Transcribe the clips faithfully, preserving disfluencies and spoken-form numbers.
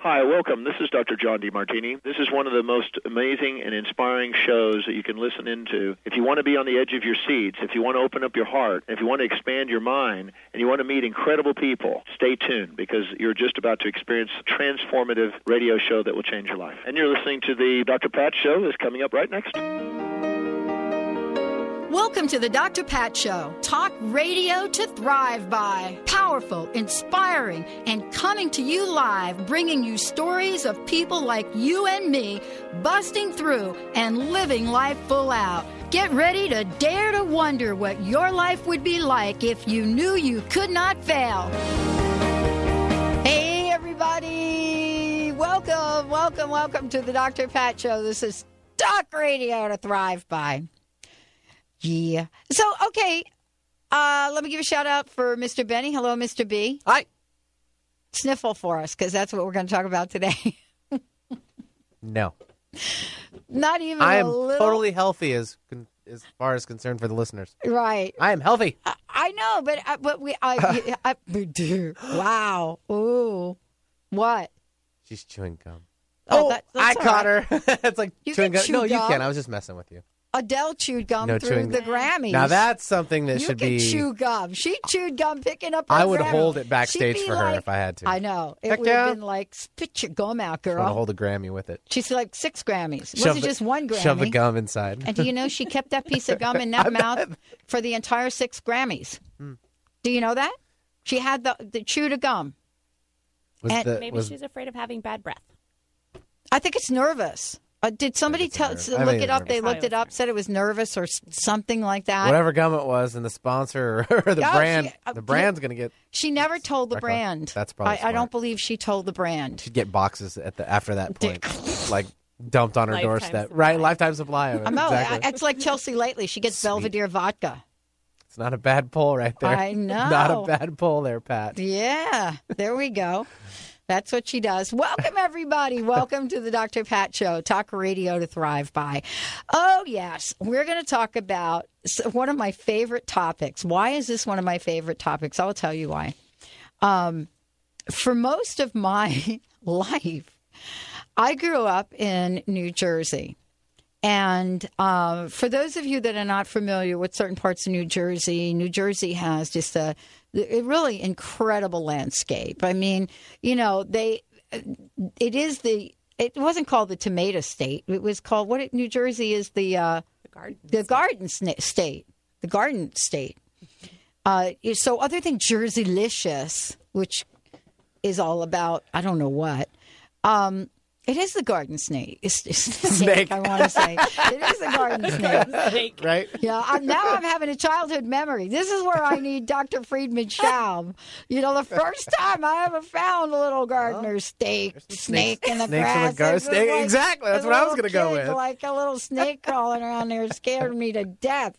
Hi, welcome. This is Doctor John DeMartini. This is one of the most amazing and inspiring shows that you can listen into. If you want to be on the edge of your seats, if you want to open up your heart, if you want to expand your mind, and you want to meet incredible people, stay tuned because you're just about to experience a transformative radio show that will change your life. And you're listening to the Doctor Pat Show that's coming up right next. Welcome to the Doctor Pat Show. Talk radio to thrive by. Powerful, inspiring, and coming to you live, bringing you stories of people like you and me busting through and living life full out. Get ready to dare to wonder what your life would be like if you knew you could not fail. Hey, everybody. Welcome, welcome, welcome to the Doctor Pat Show. This is Talk Radio to Thrive By. Yeah. So, okay, uh, let me give a shout out for Mister Benny. Hello, Mister B. Hi. Sniffle for us, because that's what we're going to talk about today. No. Not even I a am little. totally healthy as as far as concerned for the listeners. Right. I am healthy. I, I know, but uh, but we. I, I, I, wow. Ooh. What? She's chewing gum. Oh, Oh, that- I that's caught all right. her. It's like You chewing can gum. chew No, you gum. can. I was just messing with you. Adele chewed gum No through chewing the gum. Grammys. Now that's something that you should can be. chew gum. She chewed gum picking up her I would Grammy. hold it She'd backstage be for her like- if I had to. I know. It Heck would have yeah. been like, spit your gum out, I want to girl. hold a Grammy with it. She's like six Grammys. It Shove wasn't the- just one Grammy. Shove the gum inside. And do you know she kept that piece of gum in that mouth for the entire six Grammys? Hmm. Do you know that? She had the, the chewed a gum. Was and the, Maybe was, she's afraid of having bad breath. I think it's nervous. Uh, did somebody it's tell nervous. so I look think it it's up? They nervous. looked it up, said it was nervous or s- something like that. whatever gum it was, and the sponsor or the Oh, brand, she- uh, the brand's going to get. She never told the Record. brand. That's probably I, I smart. don't believe she told the brand. She'd get boxes at the after that point, like dumped on her Lifetime doorstep. supply. Right, lifetime supply of it. I'm out. Exactly. I- It's like Chelsea lately. She gets Sweet. Belvedere vodka. It's not a bad pull right there. I know. Not a bad pull there, Pat. Yeah, there we go. That's what she does. Welcome, everybody. Welcome to the Doctor Pat Show, talk radio to thrive by. Oh, yes. We're going to talk about one of my favorite topics. Why is this one of my favorite topics? I'll tell you why. Um, for most of my life, I grew up in New Jersey. And uh, for those of you that are not familiar with certain parts of New Jersey, New Jersey has just a, a really incredible landscape. I mean, you know, they it is the it wasn't called the tomato state. It was called what? It, New Jersey is the uh, The garden. the garden sna- state, the garden state. Uh, so other than Jerseylicious, which is all about I don't know what. Um, It is the garden snake. It's, it's the snake, Snake. I want to say. It is the garden snake. Right? Yeah, I'm, now I'm having a childhood memory. This is where I need Doctor Friedman Schaub. You know, the first time I ever found a little gardener steak, snake in the snakes in the grass. gar- It was snake- exactly, that's a what I was little gonna go kid, with. Like a little snake crawling around there scared me to death.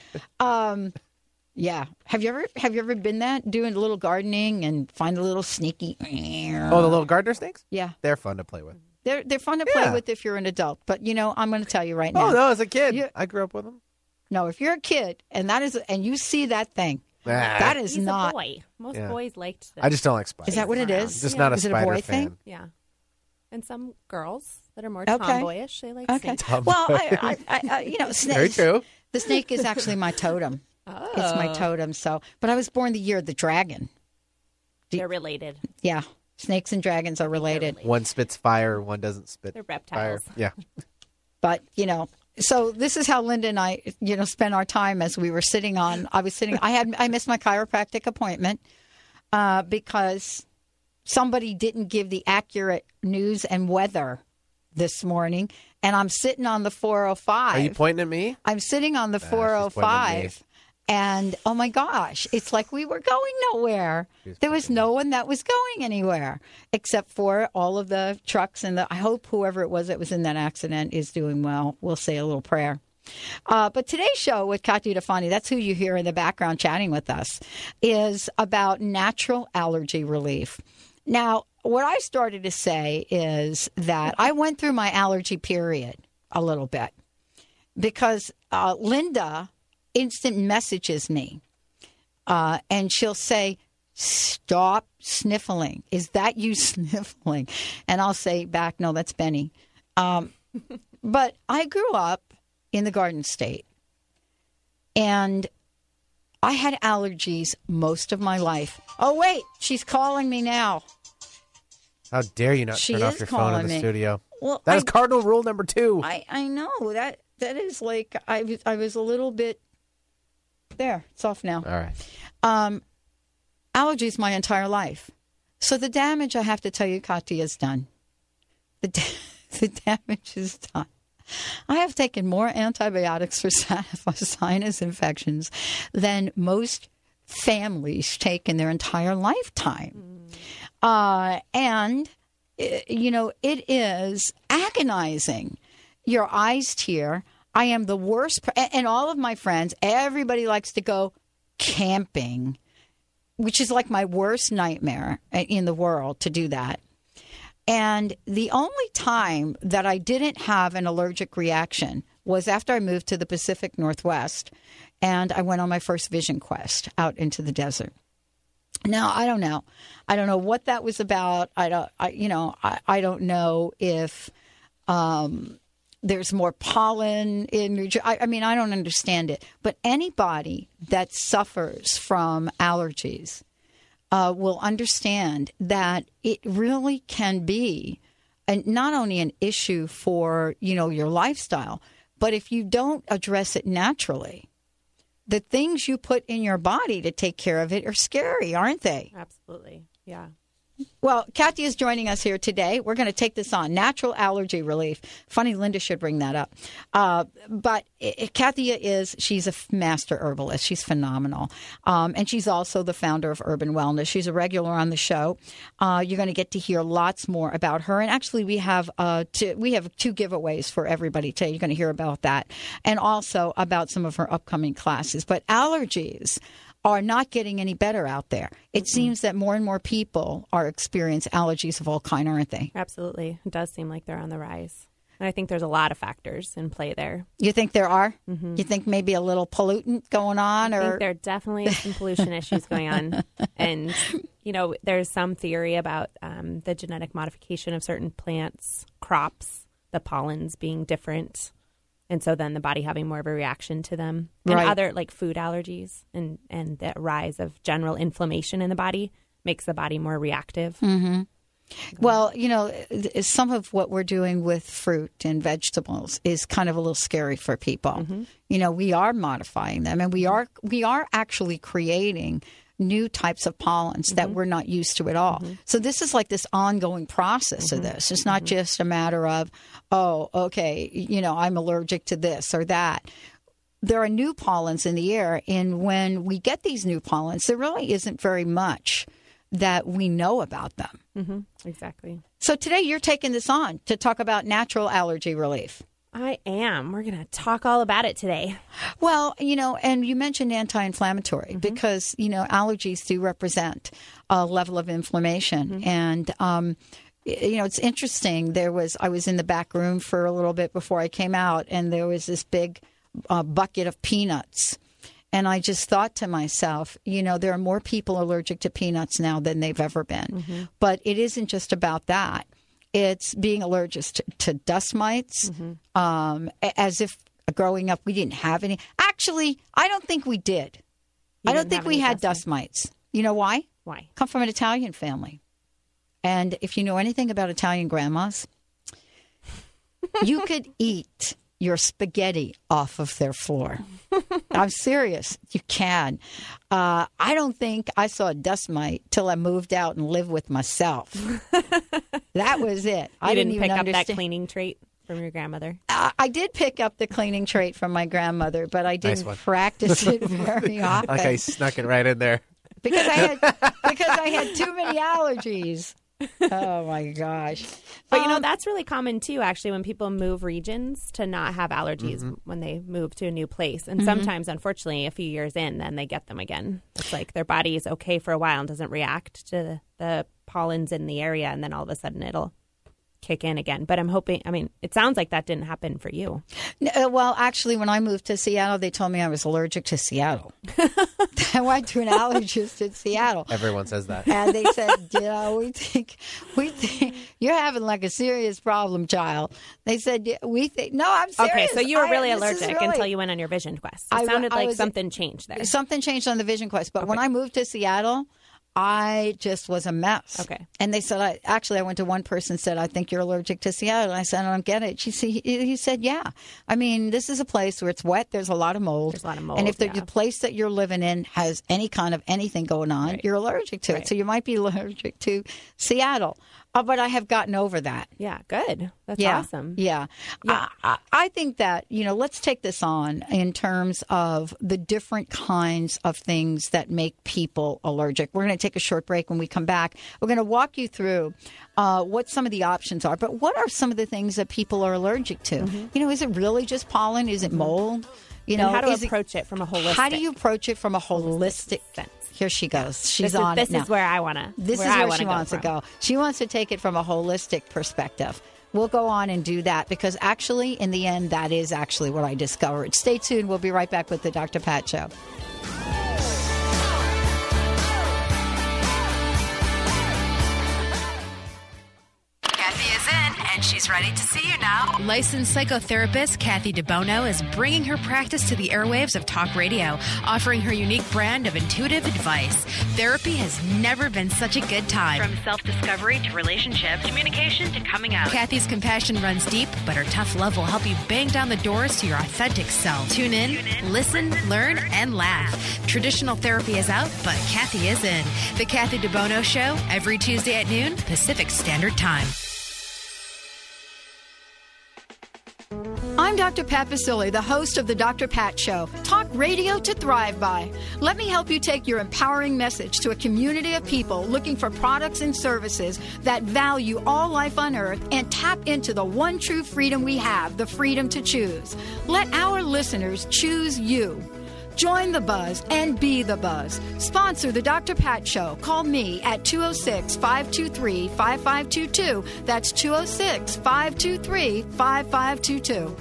Um, yeah. Have you ever have you ever been that doing a little gardening and find a little sneaky? Oh, the little gardener snakes? Yeah. They're fun to play with. They're they're fun to play Yeah. with if you're an adult. But you know, I'm going to tell you right now. Oh, no, as a kid, You- I grew up with them. No, if you're a kid and that is and you see that thing, Ah, that is He's not. a boy. Most Yeah. boys liked this. I just don't like spiders. Is that what it Around. is? Just Yeah. not a Is it a spider boy fan. thing? Yeah. And some girls that are more Okay. tomboyish, they like Okay. snakes. Well, I, I, I, I you know, snakes. Very true. The snake is actually my totem. Oh. It's my totem. So, but I was born the year of the dragon. They're related. Yeah, snakes and dragons are related. One spits fire, one doesn't spit They're fire. reptiles. Yeah. But you know, so this is how Linda and I, you know, spent our time as we were sitting on. I was sitting. I had I missed my chiropractic appointment uh, because somebody didn't give the accurate news and weather this morning, and I'm sitting on the four oh five. Are you pointing at me? I'm sitting on the she's four oh pointing at me. five, and oh my gosh, it's like we were going nowhere. She's There was pointing no one that was going anywhere except for all of the trucks and the. I hope whoever it was that was in that accident is doing well. We'll say a little prayer. Uh, but today's show with Katya Defani, that's who you hear in the background chatting with us, is about natural allergy relief. Now, what I started to say is that I went through my allergy period a little bit because uh, Linda instant messages me uh, and she'll say, stop sniffling. Is that you sniffling? And I'll say back, no, that's Benny. Um, but I grew up in the Garden State, and I had allergies most of my life. Oh, wait, she's calling me now. How dare you not She turn off is your phone in calling the me. studio? Well, That I, is cardinal rule number two. I, I know. That that is like, I was, I was a little bit, there, it's off now. All right. Um, allergies my entire life. So the damage, I have to tell you, Katya, is done. The, da- the damage is done. I have taken more antibiotics for sinus infections than most families take in their entire lifetime. Mm. Uh, and, you know, it is agonizing. Your eyes tear. I am the worst. And all of my friends, everybody likes to go camping, which is like my worst nightmare in the world to do that. And the only time that I didn't have an allergic reaction was after I moved to the Pacific Northwest and I went on my first vision quest out into the desert. Now, I don't know. I don't know what that was about. I don't, I, you know, I, I don't know if um, there's more pollen in New Jersey. I, I mean, I don't understand it. But anybody that suffers from allergies Uh, will understand that it really can be a, not only an issue for, you know, your lifestyle, but if you don't address it naturally, the things you put in your body to take care of it are scary, aren't they? Absolutely. Yeah. Well, Katya is joining us here today. We're going to take this on, natural allergy relief. Funny, Linda should bring that up. Uh, but it, Katya is, she's a master herbalist. She's phenomenal. Um, and she's also the founder of Urban Wellness. She's a regular on the show. Uh, you're going to get to hear lots more about her. And actually, we have uh, two, we have two giveaways for everybody today. You're going to hear about that. And also about some of her upcoming classes. But allergies are not getting any better out there. It mm-hmm. seems that more and more people are experiencing allergies of all kind, aren't they? Absolutely. It does seem like they're on the rise. And I think there's a lot of factors in play there. You think there are? Mm-hmm. You think maybe a little pollutant going on? I or think there definitely is some pollution issues going on. And, you know, there's some theory about um, the genetic modification of certain plants, crops, the pollens being different. And so then the body having more of a reaction to them. And right. other like food allergies and, and the rise of general inflammation in the body makes the body more reactive. Mm-hmm. Well, you know, some of what we're doing with fruit and vegetables is kind of a little scary for people. Mm-hmm. You know, we are modifying them and we are we are actually creating new types of pollens mm-hmm. that we're not used to at all. Mm-hmm. So this is like this ongoing process mm-hmm. of this. It's not mm-hmm. just a matter of, oh, okay, you know, I'm allergic to this or that. There are new pollens in the air. And when we get these new pollens, there really isn't very much that we know about them. Mm-hmm. Exactly. So today you're taking this on to talk about natural allergy relief. I am. We're going to talk all about it today. Well, you know, and you mentioned anti-inflammatory mm-hmm. because, you know, allergies do represent a level of inflammation. Mm-hmm. And, um, you know, it's interesting. There was, I was in the back room for a little bit before I came out, and there was this big uh, bucket of peanuts. And I just thought to myself, you know, there are more people allergic to peanuts now than they've ever been. Mm-hmm. But it isn't just about that. It's being allergic to, to dust mites, mm-hmm. um, as if growing up we didn't have any. Actually, I don't think we did. You I don't think we had dust mites. You know why? Why? Come from an Italian family. And if you know anything about Italian grandmas, you could eat your spaghetti off of their floor. I'm serious. You can. Uh, I don't think I saw a dust mite till I moved out and lived with myself. That was it. You I didn't, didn't even pick understand. up that cleaning trait from your grandmother? Uh, I did pick up the cleaning trait from my grandmother, but I didn't Nice practice it very often. Okay, I snuck it right in there. Because I had because I had too many allergies. Oh my gosh. But you know, Um, that's really common too, actually, when people move regions to not have allergies Mm-hmm. when they move to a new place. And Mm-hmm. sometimes, unfortunately, a few years in, then they get them again. It's like their body is okay for a while and doesn't react to the, the pollens in the area, and then all of a sudden it'll kick in again. But I'm hoping, I mean, it sounds like that didn't happen for you. No, well, actually, when I moved to Seattle, they told me I was allergic to Seattle. I went to an allergist in Seattle. Everyone says that. And they said, you know, we think, we think you're having like a serious problem, child. They said, we think, no, I'm serious. Okay, so you were really I, allergic really, until you went on your Vision Quest. It I, sounded I like was, something changed there. Something changed on the Vision Quest. But okay. when I moved to Seattle, I just was a mess. Okay. And they said, I actually, I went to one person said, I think you're allergic to Seattle. And I said, I don't get it. She said, he, he said, yeah. I mean, this is a place where it's wet. There's a lot of mold. There's a lot of mold. And if the, yeah. the place that you're living in has any kind of anything going on, right. you're allergic to right. it. So you might be allergic to Seattle. Uh, but I have gotten over that. Yeah, good. That's yeah, awesome. Yeah. yeah. I, I think that, you know, let's take this on in terms of the different kinds of things that make people allergic. We're going to take a short break. When we come back, we're going to walk you through uh, what some of the options are. But what are some of the things that people are allergic to? Mm-hmm. You know, is it really just pollen? Is it mold? You know, and how to is approach it, it from a holistic How do you approach it from a holistic sense? Here she goes. She's this on is, it This now. is where I want to This where is where I she go wants from. to go. She wants to take it from a holistic perspective. We'll go on and do that because actually, in the end, that is actually what I discovered. Stay tuned. We'll be right back with the Doctor Pat Show. Kathy is in, and she's ready to see you now. Licensed psychotherapist Kathy DeBono is bringing her practice to the airwaves of talk radio, offering her unique brand of intuitive advice. Therapy has never been such a good time. From self-discovery to relationships, communication to coming out. Kathy's compassion runs deep, but her tough love will help you bang down the doors to your authentic self. Tune in, Tune in listen, listen, learn, and laugh. Traditional therapy is out, but Kathy is in. The Kathy DeBono Show, every Tuesday at noon, Pacific Standard Time. I'm Doctor Pat Basile, the host of the Doctor Pat Show, talk radio to thrive by. Let me help you take your empowering message to a community of people looking for products and services that value all life on earth and tap into the one true freedom we have, the freedom to choose. Let our listeners choose you. Join the buzz and be the buzz. Sponsor the Doctor Pat Show. Call me at two oh six, five two three, five five two two. That's two oh six, five two three, five five two two.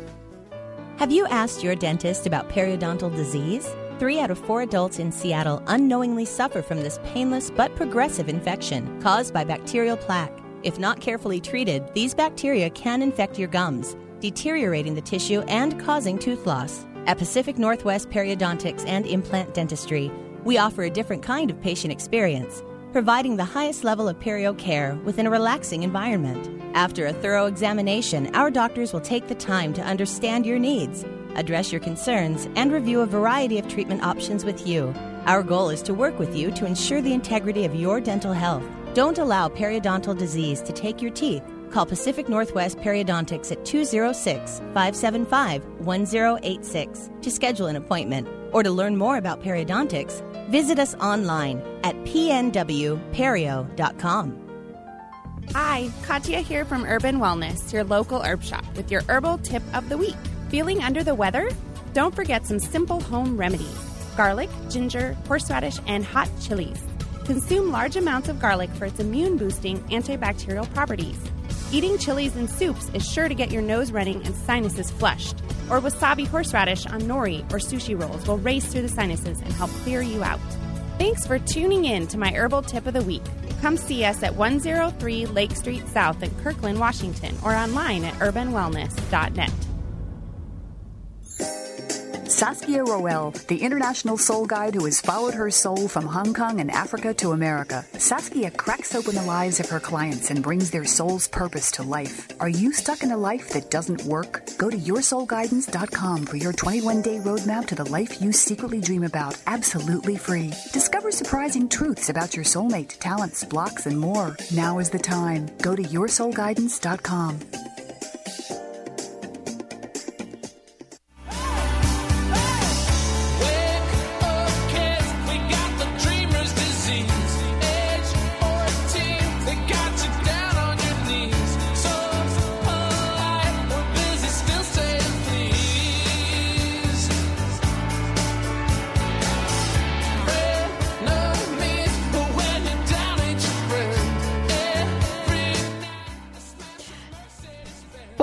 Have you asked your dentist about periodontal disease? Three out of four adults in Seattle unknowingly suffer from this painless but progressive infection caused by bacterial plaque. If not carefully treated, these bacteria can infect your gums, deteriorating the tissue and causing tooth loss. At Pacific Northwest Periodontics and Implant Dentistry, we offer a different kind of patient experience, providing the highest level of perio care within a relaxing environment. After a thorough examination, our doctors will take the time to understand your needs, address your concerns, and review a variety of treatment options with you. Our goal is to work with you to ensure the integrity of your dental health. Don't allow periodontal disease to take your teeth. Call Pacific Northwest Periodontics at two oh six, five seven five, one oh eight six to schedule an appointment. Or to learn more about periodontics, visit us online at p n w perio dot com. Hi, Katya here from Urban Wellness, your local herb shop, with your herbal tip of the week. Feeling under the weather? Don't forget some simple home remedies. Garlic, ginger, horseradish, and hot chilies. Consume large amounts of garlic for its immune-boosting antibacterial properties. Eating chilies in soups is sure to get your nose running and sinuses flushed. Or wasabi horseradish on nori or sushi rolls will race through the sinuses and help clear you out. Thanks for tuning in to my herbal tip of the week. Come see us at one oh three Lake Street South in Kirkland, Washington, or online at urban wellness dot net. Saskia Roel, the international soul guide who has followed her soul from Hong Kong and Africa to America. Saskia cracks open the lives of her clients and brings their soul's purpose to life. Are you stuck in a life that doesn't work? Go to your soul guidance dot com for your twenty-one day roadmap to the life you secretly dream about, absolutely free. Discover surprising truths about your soulmate, talents, blocks, and more. Now is the time. Go to your soul guidance dot com.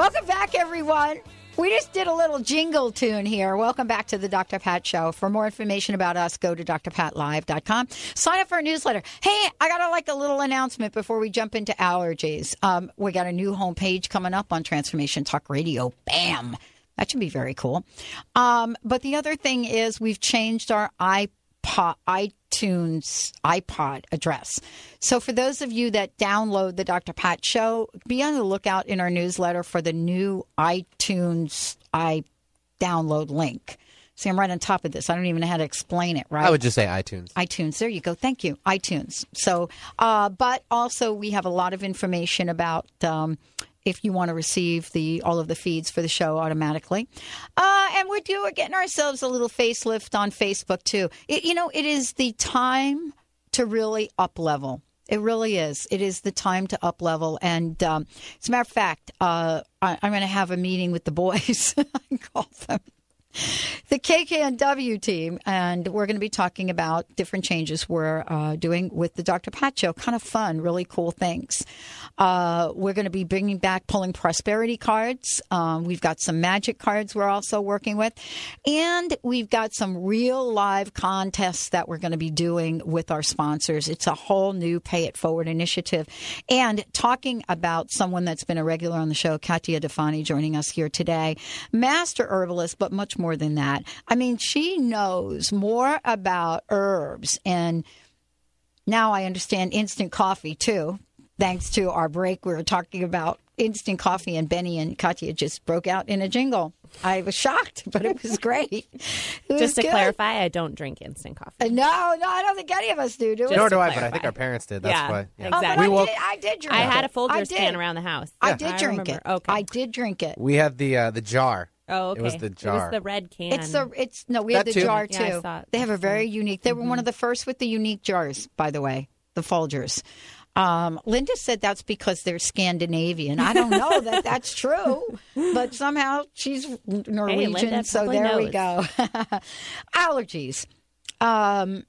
Welcome back, everyone. We just did a little jingle tune here. Welcome back to the Doctor Pat Show. For more information about us, go to d r pat live dot com. Sign up for our newsletter. Hey, I got a, like a little announcement before we jump into allergies. Um, we got a new homepage coming up on Transformation Talk Radio. Bam! That should be very cool. Um, but the other thing is we've changed our iPod, iTunes iPod address. So for those of you that download the Doctor Pat Show, be on the lookout in our newsletter for the new iTunes i download link. See, I'm right on top of this. I don't even know how to explain it, right? I would just say iTunes. iTunes. There you go. Thank you. iTunes. So, uh, but also we have a lot of information about um, if you want to receive the all of the feeds for the show automatically. Uh, and we're doing, we're getting ourselves a little facelift on Facebook, too. It, you know, it is the time to really up-level. It really is. It is the time to up-level. And um, as a matter of fact, uh, I, I'm going to have a meeting with the boys. I call them the K K N W team, and we're going to be talking about different changes we're uh, doing with the Doctor Pat Show. Kind of fun, really cool things. Uh, we're going to be bringing back pulling prosperity cards. Um, we've got some magic cards we're also working with. And we've got some real live contests that we're going to be doing with our sponsors. It's a whole new Pay It Forward initiative. And talking about someone that's been a regular on the show, Katia Defani, joining us here today. Master herbalist, but much more than that. I mean, she knows more about herbs. And now I understand instant coffee, too. Thanks to our break, we were talking about instant coffee, and Benny and Katia just broke out in a jingle. I was shocked, but it was great. It was just to good. clarify, I don't drink instant coffee. Uh, no, no, I don't think any of us do. do we? Nor do I, but I think our parents did. That's yeah, why. Yeah. Exactly. Oh, We I, woke- did, I did drink I it. had a Folgers I did. can around the house. I did drink remember. it. Okay. I did drink it. We had the uh, the jar. Oh, okay. It was the jar. It was the red can. It's the it's no, we had That the too. jar Yeah, I too. saw it. They have a very unique. They Mm-hmm. were one of the first with the unique jars, by the way, the Folgers. Um, Linda said that's because they're Scandinavian. I don't know that that's true, but somehow she's Norwegian, Hey, Linda so probably there we knows. go. Allergies. Um,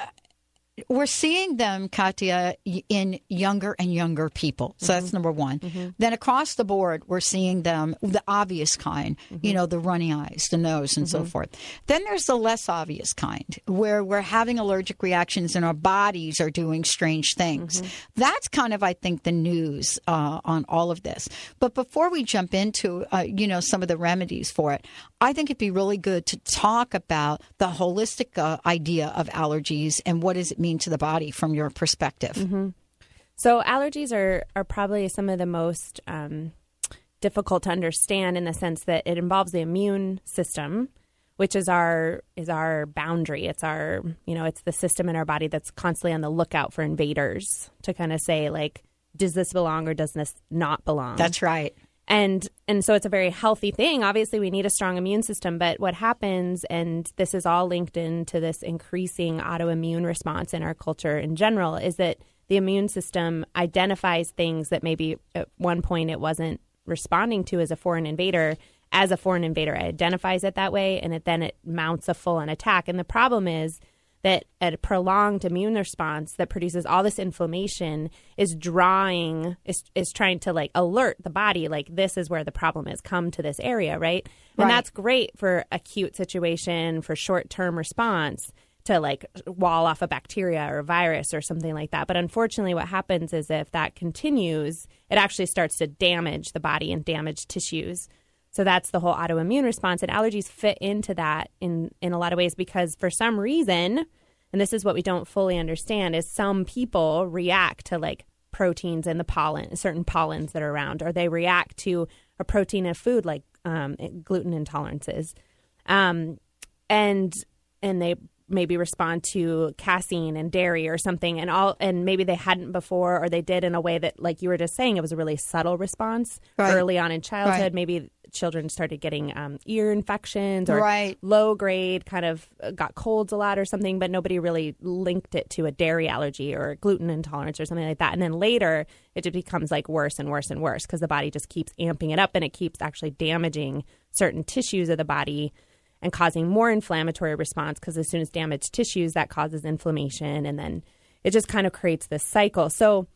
we're seeing them, Katia, in younger and younger people. So that's number one. Mm-hmm. Then across the board, we're seeing them, the obvious kind, mm-hmm. you know, the runny eyes, the nose, and mm-hmm. so forth. Then there's the less obvious kind, where we're having allergic reactions and our bodies are doing strange things. Mm-hmm. That's kind of, I think, the news uh, on all of this. But before we jump into, uh, you know, some of the remedies for it, I think it'd be really good to talk about the holistic uh, idea of allergies and what does it mean to the body from your perspective. Mm-hmm. So allergies are, are probably some of the most um, difficult to understand in the sense that it involves the immune system, which is our is our boundary. It's our, you know, it's the system in our body that's constantly on the lookout for invaders to kind of say, like, does this belong or does this not belong? That's right. And and so it's a very healthy thing. Obviously, we need a strong immune system. But what happens, and this is all linked into this increasing autoimmune response in our culture in general, is that the immune system identifies things that maybe at one point it wasn't responding to as a foreign invader. As a foreign invader, it identifies it that way, and it, then it mounts a full-on attack. And the problem is that a prolonged immune response that produces all this inflammation is drawing, is, is trying to like alert the body, like this is where the problem is, come to this area, right? And right. that's great for acute situation, for short-term response to like wall off a bacteria or a virus or something like that. But unfortunately what happens is if that continues, it actually starts to damage the body and damage tissues. So that's the whole autoimmune response. And allergies fit into that in, in a lot of ways because for some reason, and this is what we don't fully understand, is some people react to like proteins in the pollen, certain pollens that are around, or they react to a protein in food like um, gluten intolerances. Um, and and they maybe respond to casein and dairy or something, and all, and maybe they hadn't before, or they did in a way that, like you were just saying, it was a really subtle response right. early on in childhood. Right. Maybe children started getting um, ear infections or right. low grade kind of got colds a lot or something, but nobody really linked it to a dairy allergy or gluten intolerance or something like that. And then later it just becomes like worse and worse and worse because the body just keeps amping it up and it keeps actually damaging certain tissues of the body and causing more inflammatory response because as soon as damaged tissues, that causes inflammation. And then it just kind of creates this cycle. So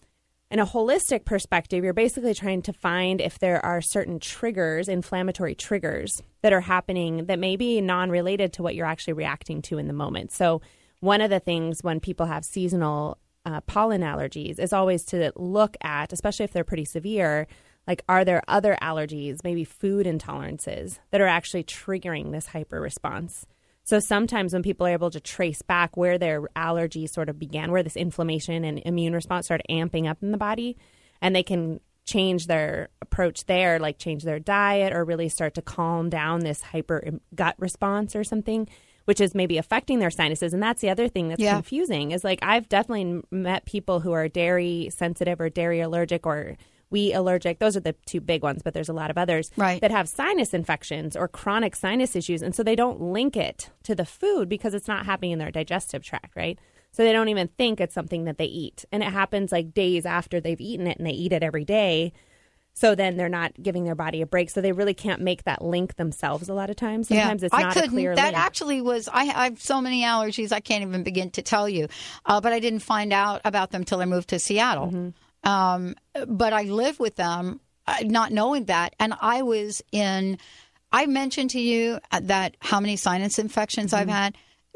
in a holistic perspective, you're basically trying to find if there are certain triggers, inflammatory triggers that are happening that may be non-related to what you're actually reacting to in the moment. So one of the things when people have seasonal uh, pollen allergies is always to look at, especially if they're pretty severe, like, are there other allergies, maybe food intolerances, that are actually triggering this hyper response? So sometimes when people are able to trace back where their allergy sort of began, where this inflammation and immune response started amping up in the body, and they can change their approach there, like change their diet or really start to calm down this hyper gut response or something, which is maybe affecting their sinuses. And that's the other thing that's yeah. confusing is, like, I've definitely met people who are dairy sensitive or dairy allergic or wheat allergic. Those are the two big ones, but there's a lot of others right. that have sinus infections or chronic sinus issues. And so they don't link it to the food because it's not happening in their digestive tract, right? So they don't even think it's something that they eat. And it happens like days after they've eaten it, and they eat it every day. So then they're not giving their body a break. So they really can't make that link themselves a lot of times. Sometimes yeah. it's not I couldn't. a clear that link. actually was, I, I have so many allergies I can't even begin to tell you. Uh, but I didn't find out about them till I moved to Seattle. Mm-hmm. Um, but I lived with them uh, not knowing that. And I was in, I mentioned to you that how many sinus infections mm-hmm. I've had.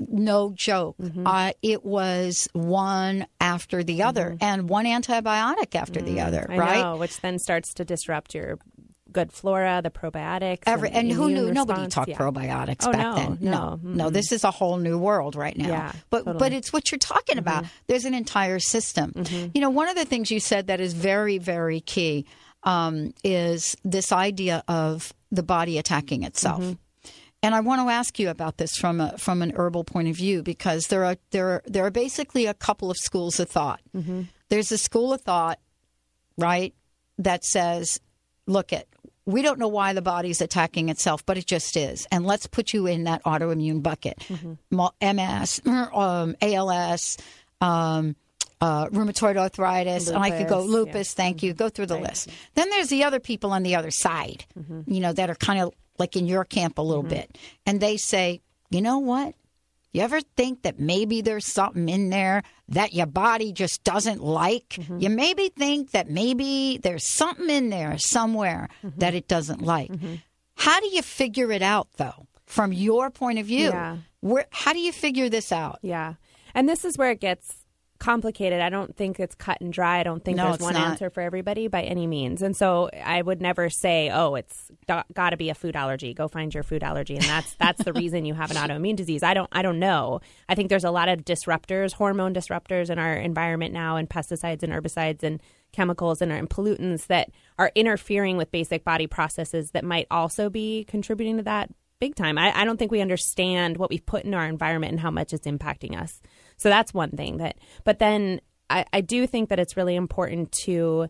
No joke. Mm-hmm. Uh, it was one after the other mm-hmm. and one antibiotic after mm-hmm. the other, I right? know, which then starts to disrupt your good flora, the probiotics. Every, and and who knew? response. Nobody talked yeah. probiotics oh, back no, then. No, no, mm-hmm. no. This is a whole new world right now. Yeah, but totally. but it's what you're talking mm-hmm. about. There's an entire system. Mm-hmm. You know, one of the things you said that is very, very key um, is this idea of the body attacking itself. Mm-hmm. And I want to ask you about this from a from an herbal point of view, because there are there are, there are basically a couple of schools of thought. Mm-hmm. There's a school of thought, right, that says, look, it we don't know why the body's attacking itself, but it just is, and let's put you in that autoimmune bucket, mm-hmm. M S, um, A L S, um, uh, rheumatoid arthritis, lupus, and I could go lupus. Yeah. Thank mm-hmm. you. Go through the right. list. Then there's the other people on the other side, mm-hmm. you know, that are kind of like in your camp a little mm-hmm. bit. And they say, you know what? You ever think that maybe there's something in there that your body just doesn't like? Mm-hmm. You maybe think that maybe there's something in there somewhere mm-hmm. that it doesn't like. Mm-hmm. How do you figure it out, though, from your point of view? Yeah. Where, how do you figure this out? Yeah. And this is where it gets complicated. I don't think it's cut and dry. I don't think no, there's one not. answer for everybody by any means. And so I would never say, oh, it's got to be a food allergy. Go find your food allergy. And that's that's the reason you have an autoimmune disease. I don't I don't know. I think there's a lot of disruptors, hormone disruptors in our environment now, and pesticides and herbicides and chemicals and, and pollutants that are interfering with basic body processes that might also be contributing to that big time. I, I don't think we understand what we've put in our environment and how much it's impacting us. So that's one thing that, but then I, I do think that it's really important to,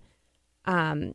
um,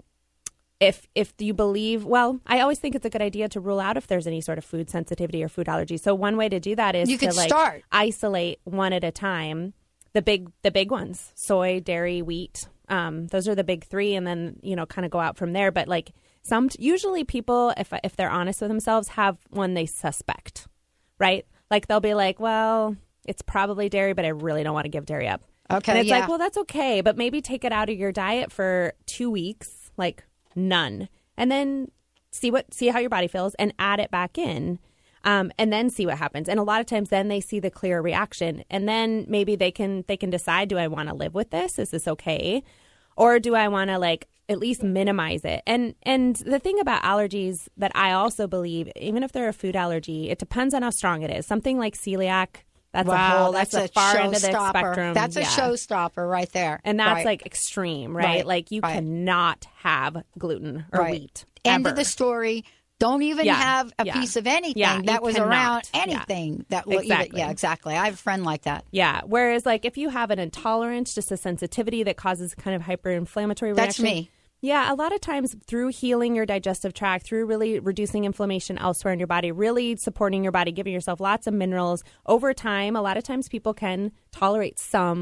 if if you believe, well, I always think it's a good idea to rule out if there's any sort of food sensitivity or food allergy. So one way to do that is you to could like start. isolate one at a time, the big the big ones, soy, dairy, wheat. Um, those are the big three, and then, you know, kind of go out from there. But like some, usually people, if if they're honest with themselves, have one they suspect, right? Like they'll be like, well, it's probably dairy, but I really don't want to give dairy up. Okay, and it's yeah. like, well, that's okay, but maybe take it out of your diet for two weeks, like none, and then see what see how your body feels, and add it back in, um, and then see what happens. And a lot of times, then they see the clear reaction, and then maybe they can they can decide: do I want to live with this? Is this okay, or do I want to like at least minimize it? And and the thing about allergies that I also believe, even if they're a food allergy, it depends on how strong it is. Something like celiac. That's wow, a whole, that's, that's a far end of the showstopper. spectrum. That's a yeah. showstopper right there. And that's right. like extreme, right? right. Like you right. cannot have gluten or right. wheat. End ever. of the story. Don't even yeah. have a yeah. piece of anything yeah, that was cannot. around anything yeah. that will exactly. eat it. Yeah, exactly. I have a friend like that. Yeah. Whereas like if you have an intolerance, just a sensitivity that causes kind of hyperinflammatory reaction. That's me. Yeah, a lot of times through healing your digestive tract, through really reducing inflammation elsewhere in your body, really supporting your body, giving yourself lots of minerals over time, a lot of times people can tolerate some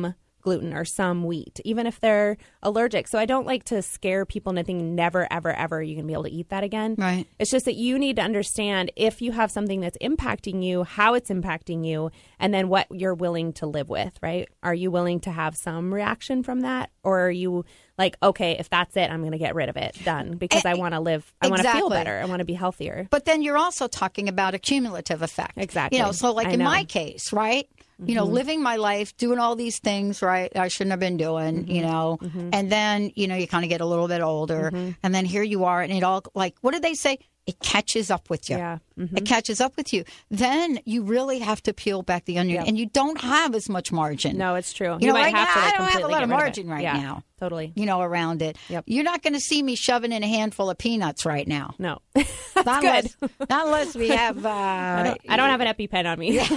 gluten or some wheat, even if they're allergic. So I don't like to scare people into thinking never, ever, ever you can be able to eat that again. Right. It's just that you need to understand if you have something that's impacting you, how it's impacting you, and then what you're willing to live with, right? Are you willing to have some reaction from that? Or are you like, okay, if that's it, I'm going to get rid of it, done, because I want to live, I want to feel better, I want to be healthier. But then you're also talking about a cumulative effect. Exactly. You know, so like I in know. my case, right? You know, Mhm. living my life, doing all these things, right, I shouldn't have been doing, Mhm. you know. Mhm. And then, you know, you kind of get a little bit older. Mhm. And then here you are, and it all, like, what did they say? It catches up with you. Yeah. Mhm. It catches up with you. Then you really have to peel back the onion, Yep. and you don't have as much margin. No, it's true. You, You know, might right have now, to, like, I don't have a completely lot of get rid of it. margin right Yeah, now. totally. You know, around it. Yep. You're not going to see me shoving in a handful of peanuts right now. No. not, good. unless, not unless we have... Uh, I, don't, I don't have an EpiPen on me.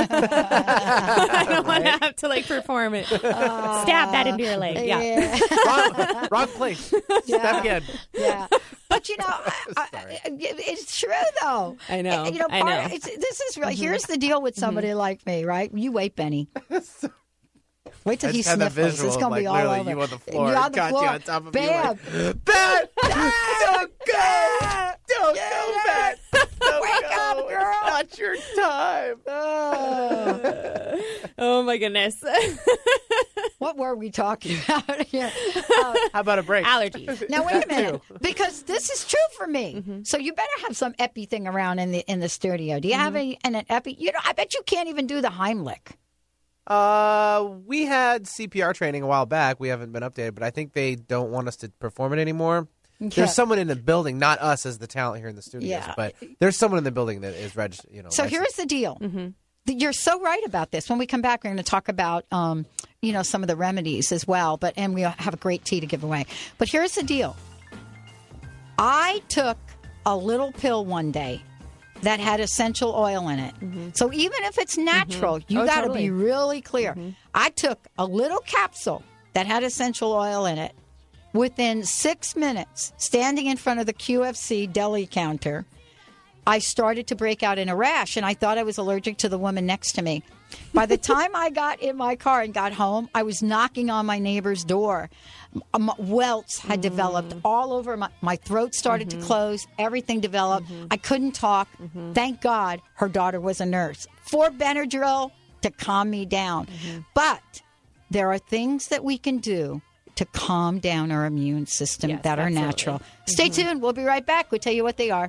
I don't want to have to like perform it. Uh, Stab that into your leg. Yeah. yeah. wrong, wrong place. Yeah. Step again. Yeah. But, you know, I, I, it's true, though. I know. You know, I part, know. It's, this is really, here's the deal with somebody like me, right? You wait, Benny. Wait till I he just had that sniffles. It's visual of, going to be like, all literally over. you on the floor, You're on the got you floor. on top of you, Bam. like, Bat! Don't go! Don't go, Bat! Don't Wake go. up, girl. It's not your time. Oh. Oh, my goodness. What were we talking about here? Uh, How about a break? Allergies. now wait a minute, because this is true for me. Mm-hmm. So you better have some epi thing around in the in the studio. Do you mm-hmm. have a, an, an epi? You know, I bet you can't even do the Heimlich. Uh, we had C P R training a while back. We haven't been updated, but I think they don't want us to perform it anymore. Okay. There's someone in the building, not us as the talent here in the studios, Yeah. but there's someone in the building that is registered. You know. So licensed. here's the deal. Mm-hmm. You're so right about this. When we come back, we're going to talk about, um, you know, some of the remedies as well. But and we have a great tea to give away. But here's the deal. I took a little pill one day that had essential oil in it. Mm-hmm. So even if it's natural, mm-hmm. you oh, got to totally. be really clear. Mm-hmm. I took a little capsule that had essential oil in it. Within six minutes, standing in front of the Q F C deli counter, I started to break out in a rash, and I thought I was allergic to the woman next to me. By the time I got in my car and got home, I was knocking on my neighbor's door. Um, welts had mm. developed all over my, my throat started mm-hmm. to close. Everything developed. Mm-hmm. I couldn't talk. Mm-hmm. Thank God her daughter was a nurse. For Benadryl to calm me down. Mm-hmm. But there are things that we can do to calm down our immune system yes, that absolutely. are natural. Mm-hmm. Stay tuned. We'll be right back. We'll tell you what they are.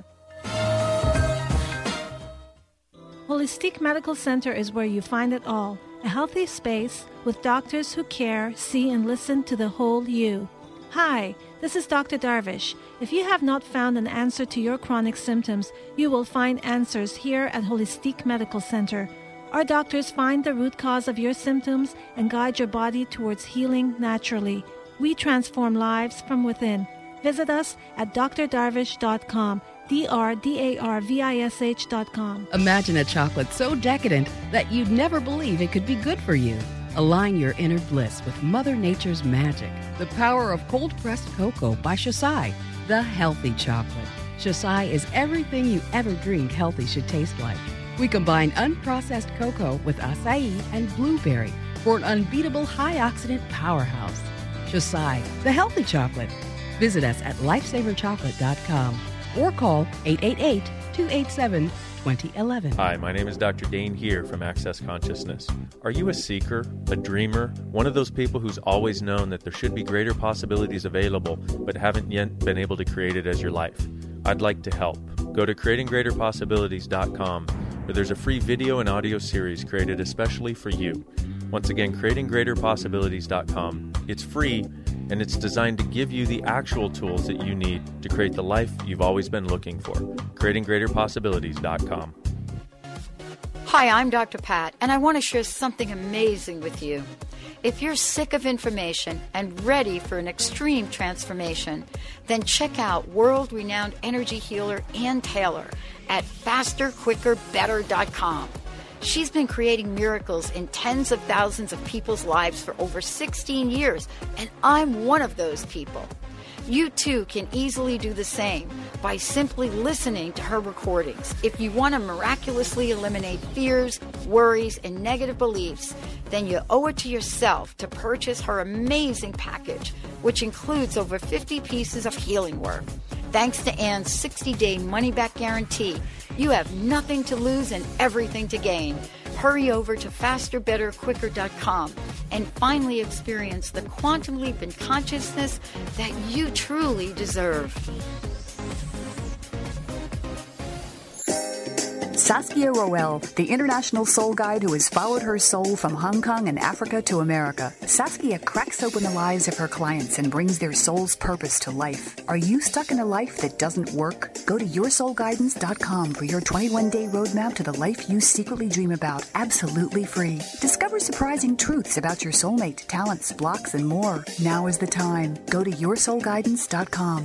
Holistic Medical Center is where you find it all. A healthy space with doctors who care, see, and listen to the whole you. Hi, this is Doctor Darvish. If you have not found an answer to your chronic symptoms, you will find answers here at Holistic Medical Center. Our doctors find the root cause of your symptoms and guide your body towards healing naturally. We transform lives from within. Visit us at d r darvish dot com. D R D A R V I S H dot com. Imagine a chocolate so decadent that you'd never believe it could be good for you. Align your inner bliss with Mother Nature's magic. The power of cold-pressed cocoa by Shasai, the healthy chocolate. Shasai is everything you ever dreamed healthy should taste like. We combine unprocessed cocoa with acai and blueberry for an unbeatable high-oxidant powerhouse. Shasai, the healthy chocolate. Visit us at lifesaver chocolate dot com. or call eight eight eight, two eight seven, two zero one one. Hi, my name is Doctor Dane here from Access Consciousness. Are you a seeker, a dreamer, one of those people who's always known that there should be greater possibilities available but haven't yet been able to create it as your life? I'd like to help. Go to creating greater possibilities dot com, where there's a free video and audio series created especially for you. Once again, creating greater possibilities dot com. It's free, and it's designed to give you the actual tools that you need to create the life you've always been looking for. creating greater possibilities dot com. Hi, I'm Doctor Pat, and I want to share something amazing with you. If you're sick of information and ready for an extreme transformation, then check out world-renowned energy healer Ann Taylor at faster quicker better dot com. She's been creating miracles in tens of thousands of people's lives for over sixteen years, and I'm one of those people. You too can easily do the same by simply listening to her recordings. If you want to miraculously eliminate fears, worries, and negative beliefs, then you owe it to yourself to purchase her amazing package, which includes over fifty pieces of healing work. Thanks to Anne's sixty-day money-back guarantee, you have nothing to lose and everything to gain. Hurry over to faster better quicker dot com and finally experience the quantum leap in consciousness that you truly deserve. Saskia Roel, the international soul guide who has followed her soul from Hong Kong and Africa to America. Saskia cracks open the lives of her clients and brings their soul's purpose to life. Are you stuck in a life that doesn't work? Go to your soul guidance dot com for your twenty-one day roadmap to the life you secretly dream about, absolutely free. Discover surprising truths about your soulmate, talents, blocks, and more. Now is the time. Go to your soul guidance dot com.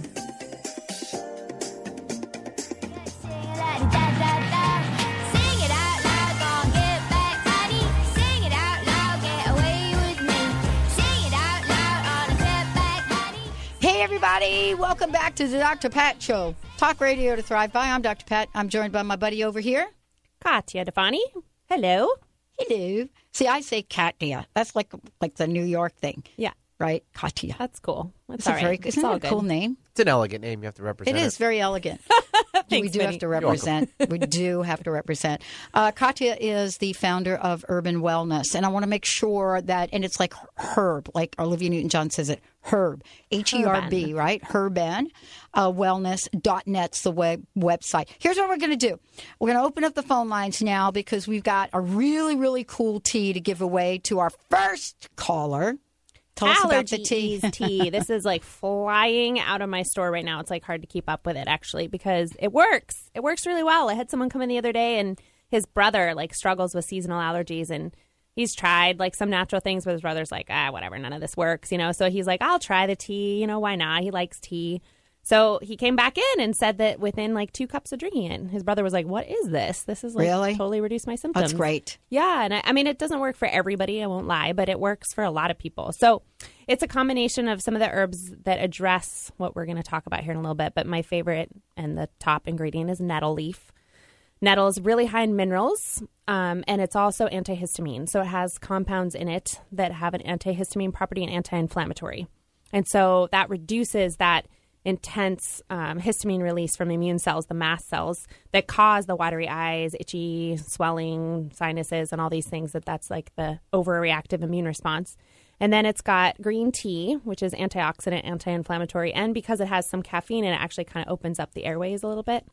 Everybody, welcome back to the Doctor Pat Show. Talk radio to thrive by. I'm Doctor Pat. I'm joined by my buddy over here, Katya Defani. Hello. Hello. See, I say Katya. That's like like the New York thing. Yeah. Right? Katya. That's cool. That's it's all a very, right. Isn't it's all that a good. cool name? It's an elegant name. You have to represent it. It is very elegant. Thanks, we do Vinny. have to represent. we do have to represent. Uh, Katya is the founder of Urban Wellness, and I want to make sure that, and it's like Herb, like Olivia Newton-John says it, Herb, H E R B, right? Herban, uh, wellness dot net's the web website. Here's what we're going to do. We're going to open up the phone lines now because we've got a really, really cool tea to give away to our first caller. Tell us about the tea. tea. This is like flying out of my store right now. It's like hard to keep up with it actually because it works. It works really well. I had someone come in the other day and his brother like struggles with seasonal allergies and he's tried like some natural things, but his brother's like, ah, whatever, none of this works, you know? So he's like, I'll try the tea. You know, why not? He likes tea. So he came back in and said that within like two cups of drinking it, his brother was like, what is this? This is like really? totally reduced my symptoms. That's great. Yeah. And I, I mean, it doesn't work for everybody. I won't lie, but it works for a lot of people. So it's a combination of some of the herbs that address what we're going to talk about here in a little bit. But my favorite and the top ingredient is nettle leaf. Nettle is really high in minerals, um, and it's also antihistamine. So it has compounds in it that have an antihistamine property and anti-inflammatory. And so that reduces that intense um, histamine release from immune cells, the mast cells, that cause the watery eyes, itchy, swelling, sinuses, and all these things. That that's like the overreactive immune response. And then it's got green tea, which is antioxidant, anti-inflammatory, and because it has some caffeine, it actually kind of opens up the airways a little bit.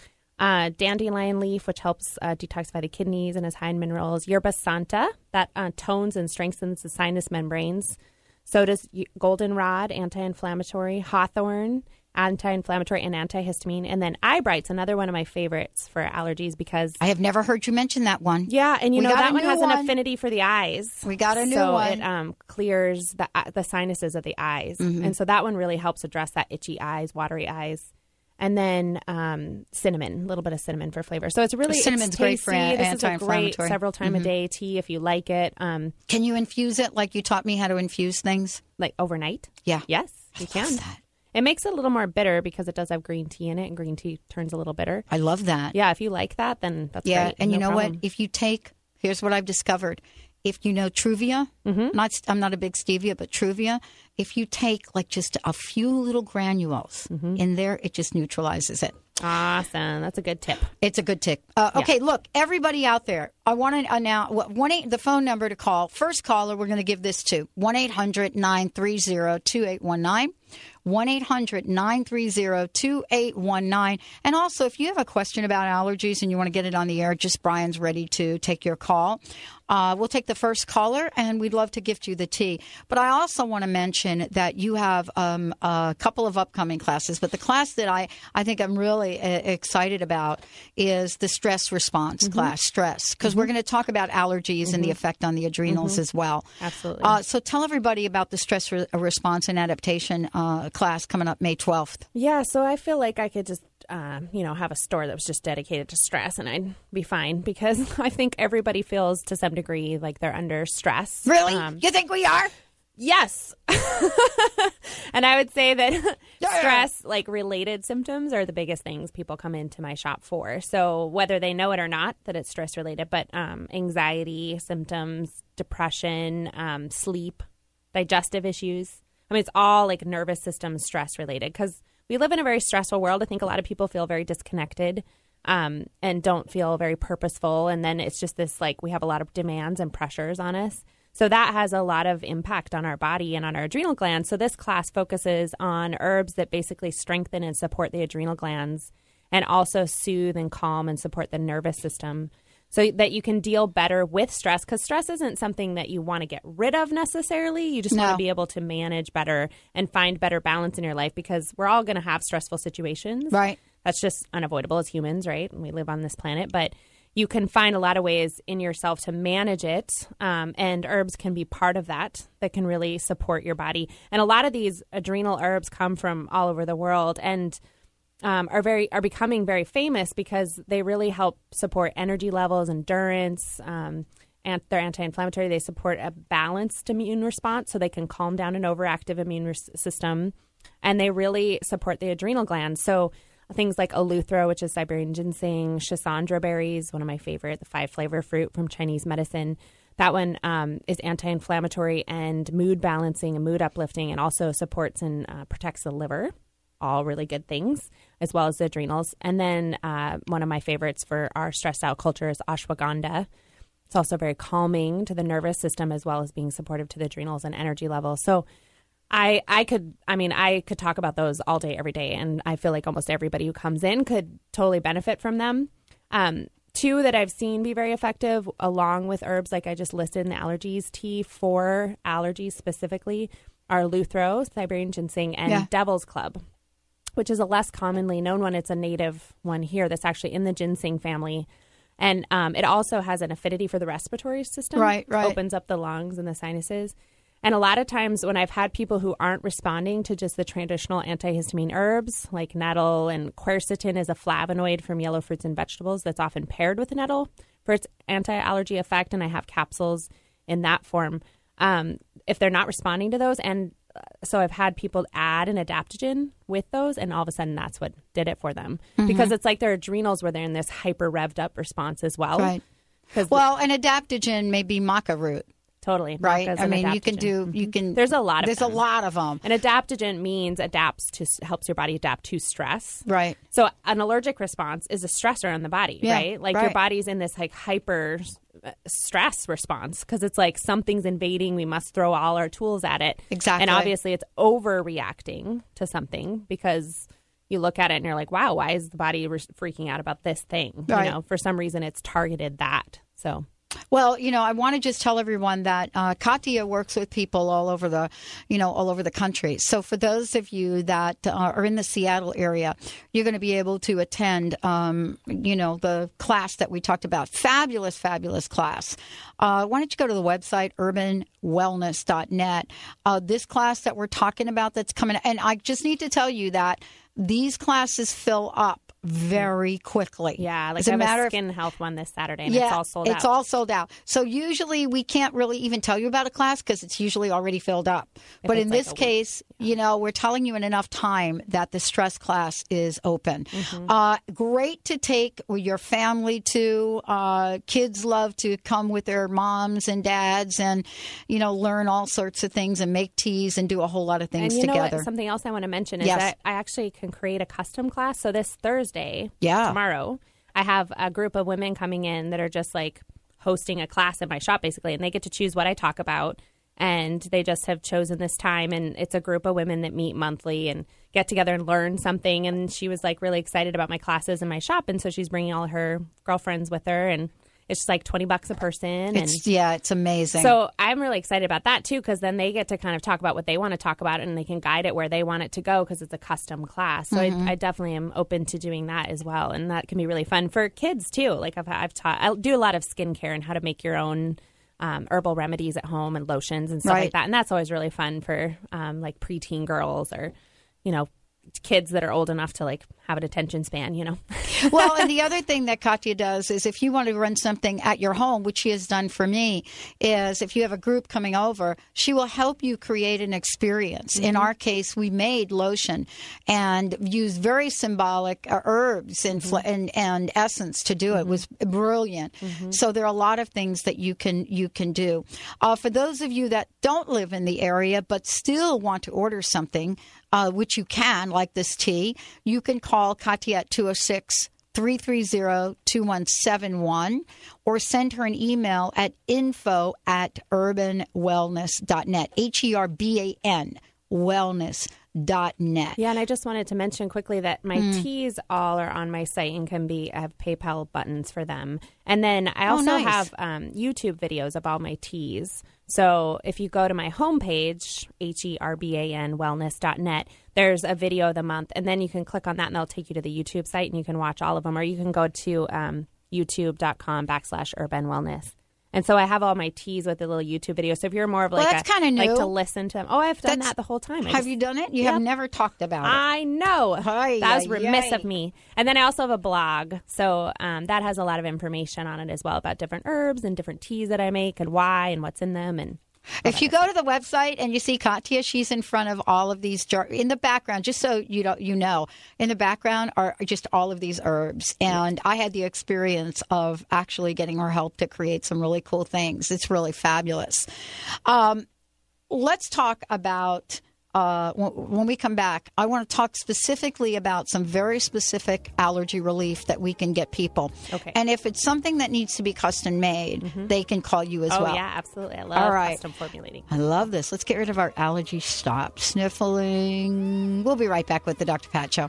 Uh, dandelion leaf, which helps uh, detoxify the kidneys and is high in minerals. Yerba Santa, that uh, tones and strengthens the sinus membranes. So does goldenrod, anti-inflammatory. Hawthorn, anti-inflammatory and antihistamine. And then eyebrights, another one of my favorites for allergies because... I have never heard you mention that one. Yeah, and you we know, that one has one. an affinity for the eyes. We got a new so one. So it um, clears the, uh, the sinuses of the eyes. Mm-hmm. And so that one really helps address that itchy eyes, watery eyes. And then um, cinnamon, a little bit of cinnamon for flavor. So it's really Cinnamon's it's great for tasty. This is a great anti-inflammatory. several time Mhm. a day tea if you like it. Um, Can you infuse it like you taught me how to infuse things? Like overnight? Yeah. Yes, you can. It makes it a little more bitter because it does have green tea in it, and green tea turns a little bitter. I love that. Yeah, if you like that, then that's yeah, great. and No you know problem. what? If you take, here's what I've discovered. If you know Truvia, mm-hmm. not I'm not a big stevia, but Truvia, if you take like just a few little granules mm-hmm. in there, it just neutralizes it. Awesome. That's a good tip. It's a good tip. Uh, Yeah. Okay, look, everybody out there, I want to announce one eight, the phone number to call. First caller, we're going to give this to one eight hundred nine three zero two eight one nine. one eight hundred nine three zero two eight one nine. And also, if you have a question about allergies and you want to get it on the air, just Brian's ready to take your call. Uh, we'll take the first caller, and we'd love to gift you the tea. But I also want to mention that you have um, a couple of upcoming classes. But the class that I, I think I'm really uh, excited about is the stress response Mm-hmm. class, stress, because Mm-hmm. we're going to talk about allergies Mm-hmm. and the effect on the adrenals Mm-hmm. as well. Absolutely. Uh, so tell everybody about the stress re- response and adaptation uh, class coming up May twelfth. Yeah, so I feel like I could just, um, you know, have a store that was just dedicated to stress and I'd be fine because I think everybody feels to some degree like they're under stress. Really? Um, you think we are? Yes. And I would say that yeah. stress, like related symptoms, are the biggest things people come into my shop for. So whether they know it or not that it's stress related, but um, anxiety symptoms, depression, um, sleep, digestive issues. I mean, it's all like nervous system stress related because we live in a very stressful world. I think a lot of people feel very disconnected um, and don't feel very purposeful. And then it's just this like we have a lot of demands and pressures on us. So that has a lot of impact on our body and on our adrenal glands. So this class focuses on herbs that basically strengthen and support the adrenal glands and also soothe and calm and support the nervous system so that you can deal better with stress, because stress isn't something that you want to get rid of necessarily. You just No. want to be able to manage better and find better balance in your life, because we're all going to have stressful situations. Right. That's just unavoidable as humans, right? And we live on this planet. But you can find a lot of ways in yourself to manage it, um, and herbs can be part of that, that can really support your body. And a lot of these adrenal herbs come from all over the world and um, are very are becoming very famous because they really help support energy levels, endurance, um, and they're anti-inflammatory. They support a balanced immune response, so they can calm down an overactive immune res- system, and they really support the adrenal glands. So things like eleuthero, which is Siberian ginseng, schisandra berries, one of my favorite, the five flavor fruit from Chinese medicine. That one um, is anti-inflammatory and mood balancing and mood uplifting, and also supports and uh, protects the liver. All really good things, as well as the adrenals. And then uh, one of my favorites for our stressed out culture is ashwagandha. It's also very calming to the nervous system, as well as being supportive to the adrenals and energy levels. So I I could, I mean, I could talk about those all day, every day. And I feel like almost everybody who comes in could totally benefit from them. Um, two that I've seen be very effective, along with herbs like I just listed in the allergies tea for allergies specifically, are eleuthero, Siberian ginseng, and Yeah. devil's club, which is a less commonly known one. It's a native one here that's actually in the ginseng family. And um, it also has an affinity for the respiratory system. Right, right. Opens up the lungs and the sinuses. And a lot of times when I've had people who aren't responding to just the traditional antihistamine herbs, like nettle, and quercetin is a flavonoid from yellow fruits and vegetables that's often paired with nettle for its anti-allergy effect, and I have capsules in that form. Um, if they're not responding to those, and so I've had people add an adaptogen with those, and all of a sudden that's what did it for them. Mhm. Because it's like their adrenals were there in this hyper revved up response as well. Right. Well, an adaptogen may be maca root. Totally. Right. Maca's I an mean, you can adaptogen. do, you can, There's a lot of there's them. a lot of them. An adaptogen means adapts to, helps your body adapt to stress. Right. So an allergic response is a stressor on the body, Yeah, right? Like your right. body's in this like hyper stress response because it's like something's invading. We must throw all our tools at it. Exactly. And obviously it's overreacting to something because you look at it and you're like, wow, why is the body re- freaking out about this thing? Right. You know, for some reason it's targeted that. So. Well, you know, I want to just tell everyone that uh, Katya works with people all over the, you know, all over the country. So for those of you that uh, are in the Seattle area, you're going to be able to attend, um, you know, the class that we talked about. Fabulous, fabulous class. Uh, why don't you go to the website, urban wellness dot net. Uh, this class that we're talking about that's coming, and I just need to tell you that these classes fill up very quickly. Yeah, like As I a have matter a of skin health one this Saturday, and yeah, it's all sold It's out. all sold out. So usually we can't really even tell you about a class because it's usually already filled up. If But it's in like this a week. case, you know, we're telling you in enough time that the stress class is open. Mm-hmm. Uh, great to take your family to. Uh, kids love to come with their moms and dads and, you know, learn all sorts of things and make teas and do a whole lot of things and you know together. what? Something else I want to mention is Yes. that I actually can create a custom class. So this Thursday, Yeah. tomorrow, I have a group of women coming in that are just like hosting a class in my shop, basically, and they get to choose what I talk about. And they just have chosen this time, and it's a group of women that meet monthly and get together and learn something. And she was like really excited about my classes in my shop, and so she's bringing all her girlfriends with her, and it's just like twenty bucks a person. And It's, yeah, it's amazing. so I'm really excited about that, too, because then they get to kind of talk about what they want to talk about, and they can guide it where they want it to go because it's a custom class. So Mhm. I, I definitely am open to doing that as well. And that can be really fun for kids, too. Like I've, I've taught, I do a lot of skincare and how to make your own um, herbal remedies at home and lotions and stuff Right. like that. And that's always really fun for um, like preteen girls or, you know, kids that are old enough to like have an attention span, you know. Well, and the other thing that Katya does is if you want to run something at your home, which she has done for me, is if you have a group coming over, she will help you create an experience. Mm-hmm. In our case, we made lotion and used very symbolic uh, herbs and, mm-hmm. fl- and and essence to do it. Mm-hmm. It was brilliant. Mm-hmm. So there are a lot of things that you can you can do. Uh, for those of you that don't live in the area but still want to order something, uh, which you can, like this tea, you can call Katya at two oh six, three three zero, two one seven one or send her an email at info at urban wellness dot net, H E R B A N, wellness dot net. Yeah, and I just wanted to mention quickly that my mm. teas all are on my site and can be, I have PayPal buttons for them. And then I also oh, nice. have um, YouTube videos of all my teas. So if you go to my homepage, H E R B A N wellness dot net, there's a video of the month, and then you can click on that and they'll take you to the YouTube site and you can watch all of them, or you can go to um, youtube.com backslash urban wellness. And so I have all my teas with the little YouTube video. So if you're more of like well, that's a, new. like to listen to them. Oh, I've done that's, that the whole time. I have just, you done it? You yep. have never talked about it. I know. Hi, that was hi, remiss hi. of me. And then I also have a blog. So um, that has a lot of information on it as well about different herbs and different teas that I make and why and what's in them. And if you go to the website and you see Katya, she's in front of all of these jars. In the background, just so you don't, you know, in the background are just all of these herbs. And I had the experience of actually getting her help to create some really cool things. It's really fabulous. Um, let's talk about, uh, when we come back, I want to talk specifically about some very specific allergy relief that we can get people. Okay. And if it's something that needs to be custom made, mm-hmm. they can call you as oh, well. Oh, yeah, absolutely. I love All right. custom formulating. I love this. Let's get rid of our allergy. Stop sniffling. We'll be right back with the Doctor Pat Show.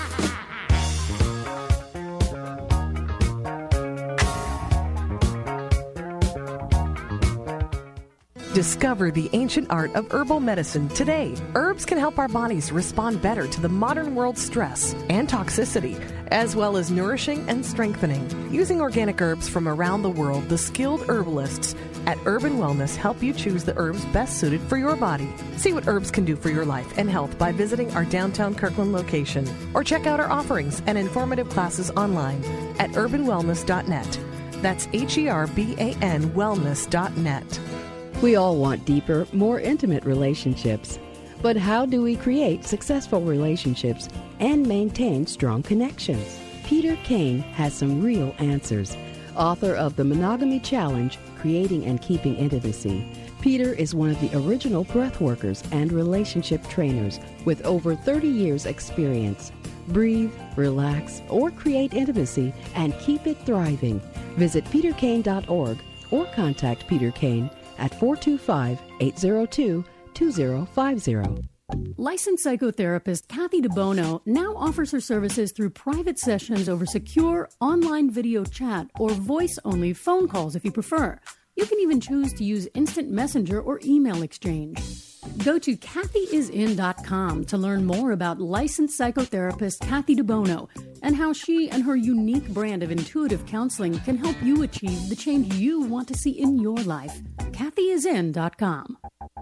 Discover the ancient art of herbal medicine today. Herbs can help our bodies respond better to the modern world's stress and toxicity, as well as nourishing and strengthening. Using organic herbs from around the world, the skilled herbalists at Urban Wellness help you choose the herbs best suited for your body. See what herbs can do for your life and health by visiting our downtown Kirkland location, or check out our offerings and informative classes online at urban wellness dot net. That's H E R B A N wellness dot net. We all want deeper, more intimate relationships. But how do we create successful relationships and maintain strong connections? Peter Kane has some real answers. Author of The Monogamy Challenge, Creating and Keeping Intimacy, Peter is one of the original breathworkers and relationship trainers with over thirty years experience. Breathe, relax, or create intimacy and keep it thriving. Visit peter kane dot org or contact Peter Kane at four two five, eight zero two, two zero five zero. Licensed psychotherapist Kathy DeBono now offers her services through private sessions over secure online video chat or voice-only phone calls if you prefer. You can even choose to use instant messenger or email exchange. Go to kathy is in dot com to learn more about licensed psychotherapist Kathy DeBono and how she and her unique brand of intuitive counseling can help you achieve the change you want to see in your life. kathy is in dot com.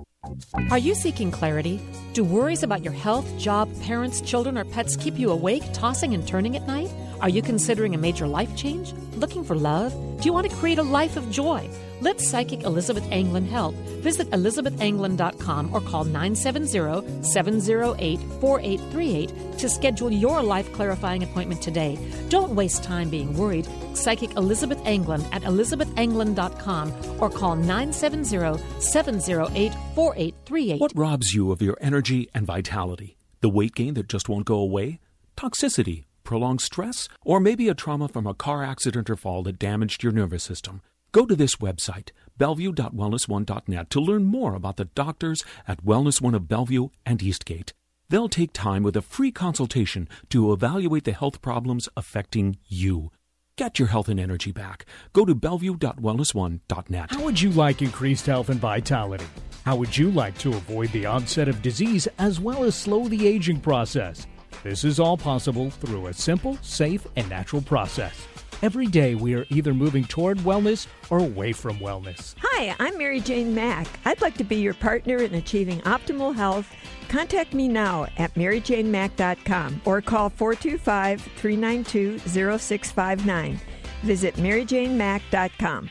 Are you seeking clarity? Do worries about your health, job, parents, children, or pets keep you awake, tossing and turning at night? Are you considering a major life change? Looking for love? Do you want to create a life of joy? Let psychic Elizabeth Anglin help. Visit elizabeth anglin dot com or call nine seven zero, seven zero eight, four eight three eight to schedule your life-clarifying appointment today. Don't waste time being worried. Psychic Elizabeth Anglin at elizabeth anglin dot com or call nine seven zero, seven zero eight, four eight three eight. What robs you of your energy and vitality? The weight gain that just won't go away? Toxicity? Prolonged stress? Or maybe a trauma from a car accident or fall that damaged your nervous system? Go to this website, bellevue dot wellness one dot net, to learn more about the doctors at Wellness One of Bellevue and Eastgate. They'll take time with a free consultation to evaluate the health problems affecting you. Get your health and energy back. Go to bellevue dot wellness one dot net. How would you like increased health and vitality? How would you like to avoid the onset of disease as well as slow the aging process? This is all possible through a simple, safe, and natural process. Every day we are either moving toward wellness or away from wellness. Hi, I'm Mary Jane Mack. I'd like to be your partner in achieving optimal health. Contact me now at mary jane mack dot com or call four two five, three nine two, zero six five nine. Visit mary jane mack dot com.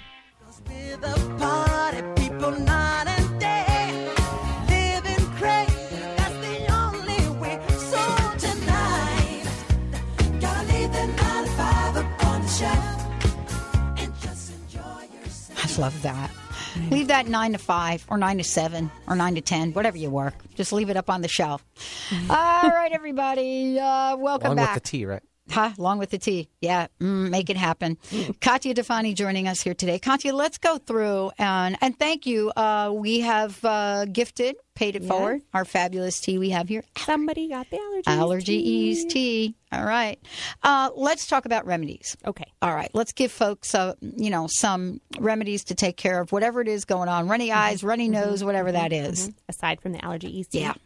I love that. Leave that nine to five or nine to seven or nine to ten, whatever you work. Just leave it up on the shelf. All right, everybody. Uh, welcome Along back. with the tea, right? Huh? Along with the tea. Yeah. Mm, make it happen. Katya Defani joining us here today. Katya, let's go through and, and thank you. Uh, we have uh, gifted, paid it Yes. forward, our fabulous tea we have here. Somebody got the allergy. Allergy ease tea. All right. Uh, let's talk about remedies. Okay. All right. Let's give folks, uh, you know, some remedies to take care of whatever it is going on. Runny eyes, runny nose, whatever that is. Aside from the allergy ease tea. Yeah.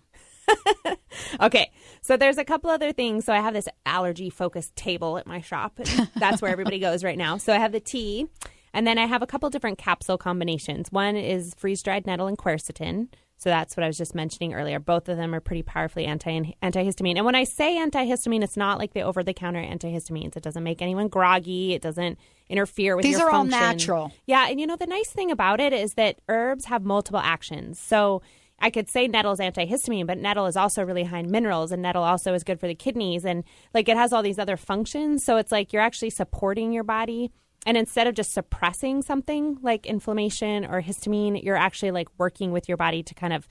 Okay, so there's a couple other things. So I have this allergy-focused table at my shop. And that's where everybody goes right now. So I have the tea, and then I have a couple different capsule combinations. One is freeze-dried nettle and quercetin. So that's what I was just mentioning earlier. Both of them are pretty powerfully anti antihistamine. And when I say antihistamine, it's not like the over-the-counter antihistamines. It doesn't make anyone groggy. It doesn't interfere with These your are all function. natural. Yeah, and you know, the nice thing about it is that herbs have multiple actions. So I could say nettle is antihistamine, but nettle is also really high in minerals, and nettle also is good for the kidneys, and like it has all these other functions. So it's like you're actually supporting your body, and instead of just suppressing something like inflammation or histamine, you're actually like working with your body to kind of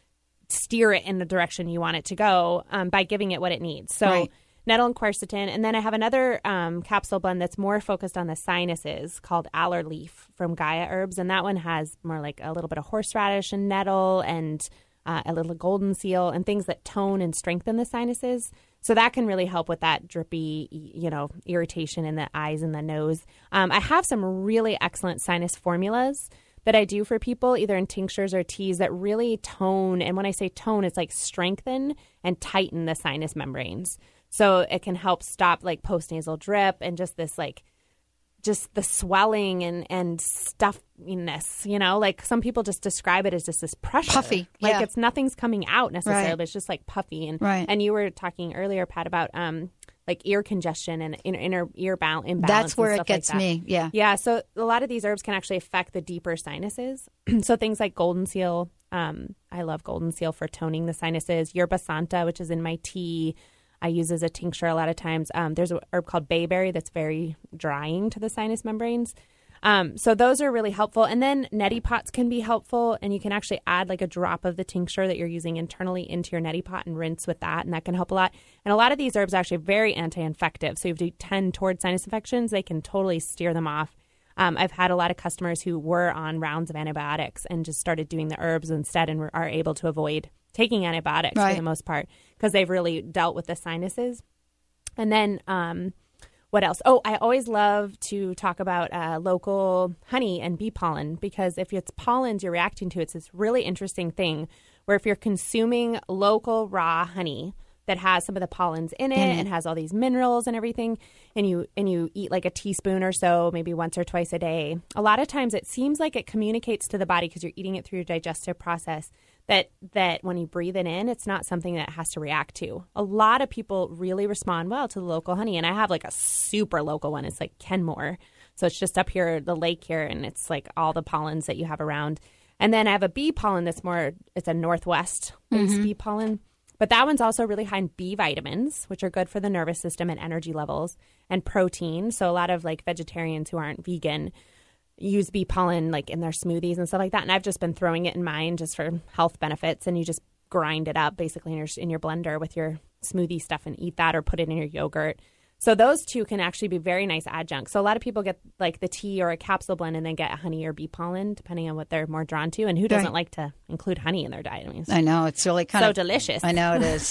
steer it in the direction you want it to go um, by giving it what it needs. So Right. nettle and quercetin. And then I have another um, capsule blend that's more focused on the sinuses called Aller Leaf from Gaia Herbs. And that one has more like a little bit of horseradish and nettle and uh, a little golden seal and things that tone and strengthen the sinuses. So that can really help with that drippy, you know, irritation in the eyes and the nose. Um, I have some really excellent sinus formulas that I do for people, either in tinctures or teas, that really tone. And when I say tone, it's like strengthen and tighten the sinus membranes. So it can help stop like postnasal drip and just this like, just the swelling and, and stuffiness, you know, like some people just describe it as just this pressure. Puffy, Like yeah. it's nothing's coming out necessarily, Right. but it's just like puffy. And, Right. and you were talking earlier, Pat, about um, like ear congestion and inner, inner ear bal- imbalance. That's where and it stuff like gets that. me. Yeah. Yeah. So a lot of these herbs can actually affect the deeper sinuses. So things like golden seal. Um, I love golden seal for toning the sinuses. Yerba Santa, which is in my tea, I use as a tincture a lot of times. Um, there's an herb called bayberry that's very drying to the sinus membranes. Um, so those are really helpful. And then neti pots can be helpful, and you can actually add like a drop of the tincture that you're using internally into your neti pot and rinse with that, and that can help a lot. And a lot of these herbs are actually very anti-infective. So if you tend towards sinus infections, they can totally steer them off. Um, I've had a lot of customers who were on rounds of antibiotics and just started doing the herbs instead and were, are able to avoid taking antibiotics Right. for the most part because they've really dealt with the sinuses. And then um, what else? Oh, I always love to talk about uh, local honey and bee pollen because if it's pollens you're reacting to, it's this really interesting thing where if you're consuming local raw honey that has some of the pollens in it In it. and has all these minerals and everything, and you and you eat like a teaspoon or so, maybe once or twice a day, a lot of times it seems like it communicates to the body because you're eating it through your digestive process that that when you breathe it in, it's not something that it has to react to. A lot of people really respond well to the local honey, and I have like a super local one. It's like Kenmore. So it's just up here, the lake here, and it's like all the pollens that you have around. And then I have a bee pollen that's more, it's a Northwest-based Mhm. bee pollen. But that one's also really high in B vitamins, which are good for the nervous system and energy levels, and protein. So a lot of like vegetarians who aren't vegan use bee pollen like in their smoothies and stuff like that. And I've just been throwing it in mine just for health benefits. And you just grind it up basically in your in your blender with your smoothie stuff and eat that or put it in your yogurt. So those two can actually be very nice adjuncts. So a lot of people get like the tea or a capsule blend and then get honey or bee pollen, depending on what they're more drawn to. And who doesn't Right. like to include honey in their diet? I mean, it's I know. It's really kind so of delicious. I know it is.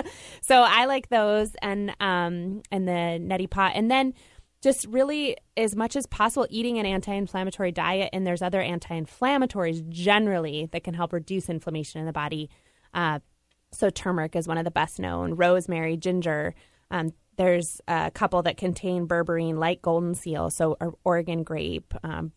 So I like those and um and the neti pot. And then just really as much as possible eating an anti-inflammatory diet. And there's other anti-inflammatories generally that can help reduce inflammation in the body. Uh, so turmeric is one of the best known. Rosemary, ginger. Um, there's a couple that contain berberine, like golden seal, so or Oregon grape, um,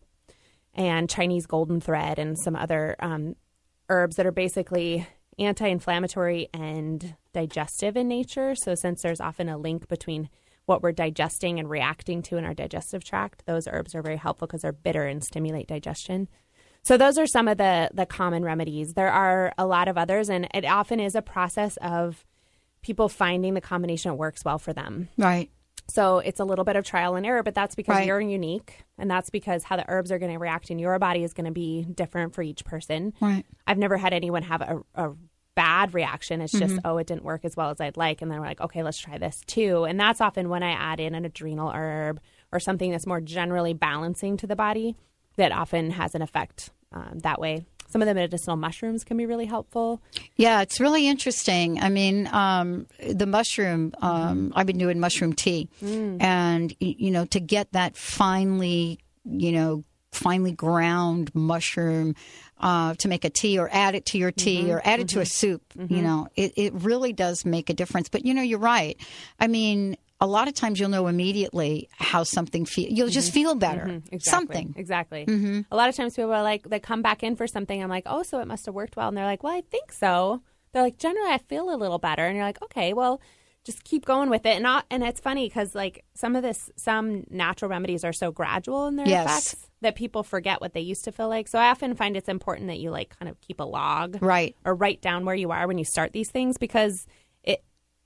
and Chinese golden thread, and some other um, herbs that are basically anti-inflammatory and digestive in nature. So since there's often a link between what we're digesting and reacting to in our digestive tract, those herbs are very helpful because they're bitter and stimulate digestion. So those are some of the the common remedies. There are a lot of others, and it often is a process of people finding the combination that works well for them. Right. So it's a little bit of trial and error, but that's because Right. you're unique, and that's because how the herbs are going to react in your body is going to be different for each person. Right. I've never had anyone have a, a bad reaction. It's just, Mhm. oh, it didn't work as well as I'd like. And then we're like, okay, let's try this too. And that's often when I add in an adrenal herb or something that's more generally balancing to the body that often has an effect um, that way. Some of the medicinal mushrooms can be really helpful. Yeah, it's really interesting. I mean, um, the mushroom, um, I've been doing mushroom tea. Mm. And, y- you know, to get that finely, you know, finely ground mushroom uh, to make a tea or add it to your tea Mhm, or add it to a mhm, soup, you mhm. know, it, it really does make a difference. But, you know, you're right. I mean, a lot of times you'll know immediately how something feels. You'll just Mhm, feel better. mhm, exactly, Something. Exactly. Mhm. A lot of times people are like, they come back in for something. I'm like, oh, so it must have worked well. And they're like, well, I think so. They're like, generally, I feel a little better. And you're like, okay, well, just keep going with it. And not, and it's funny because like some of this, some natural remedies are so gradual in their Yes. effects that people forget what they used to feel like. So I often find it's important that you like kind of keep a log, Right. or write down where you are when you start these things, because it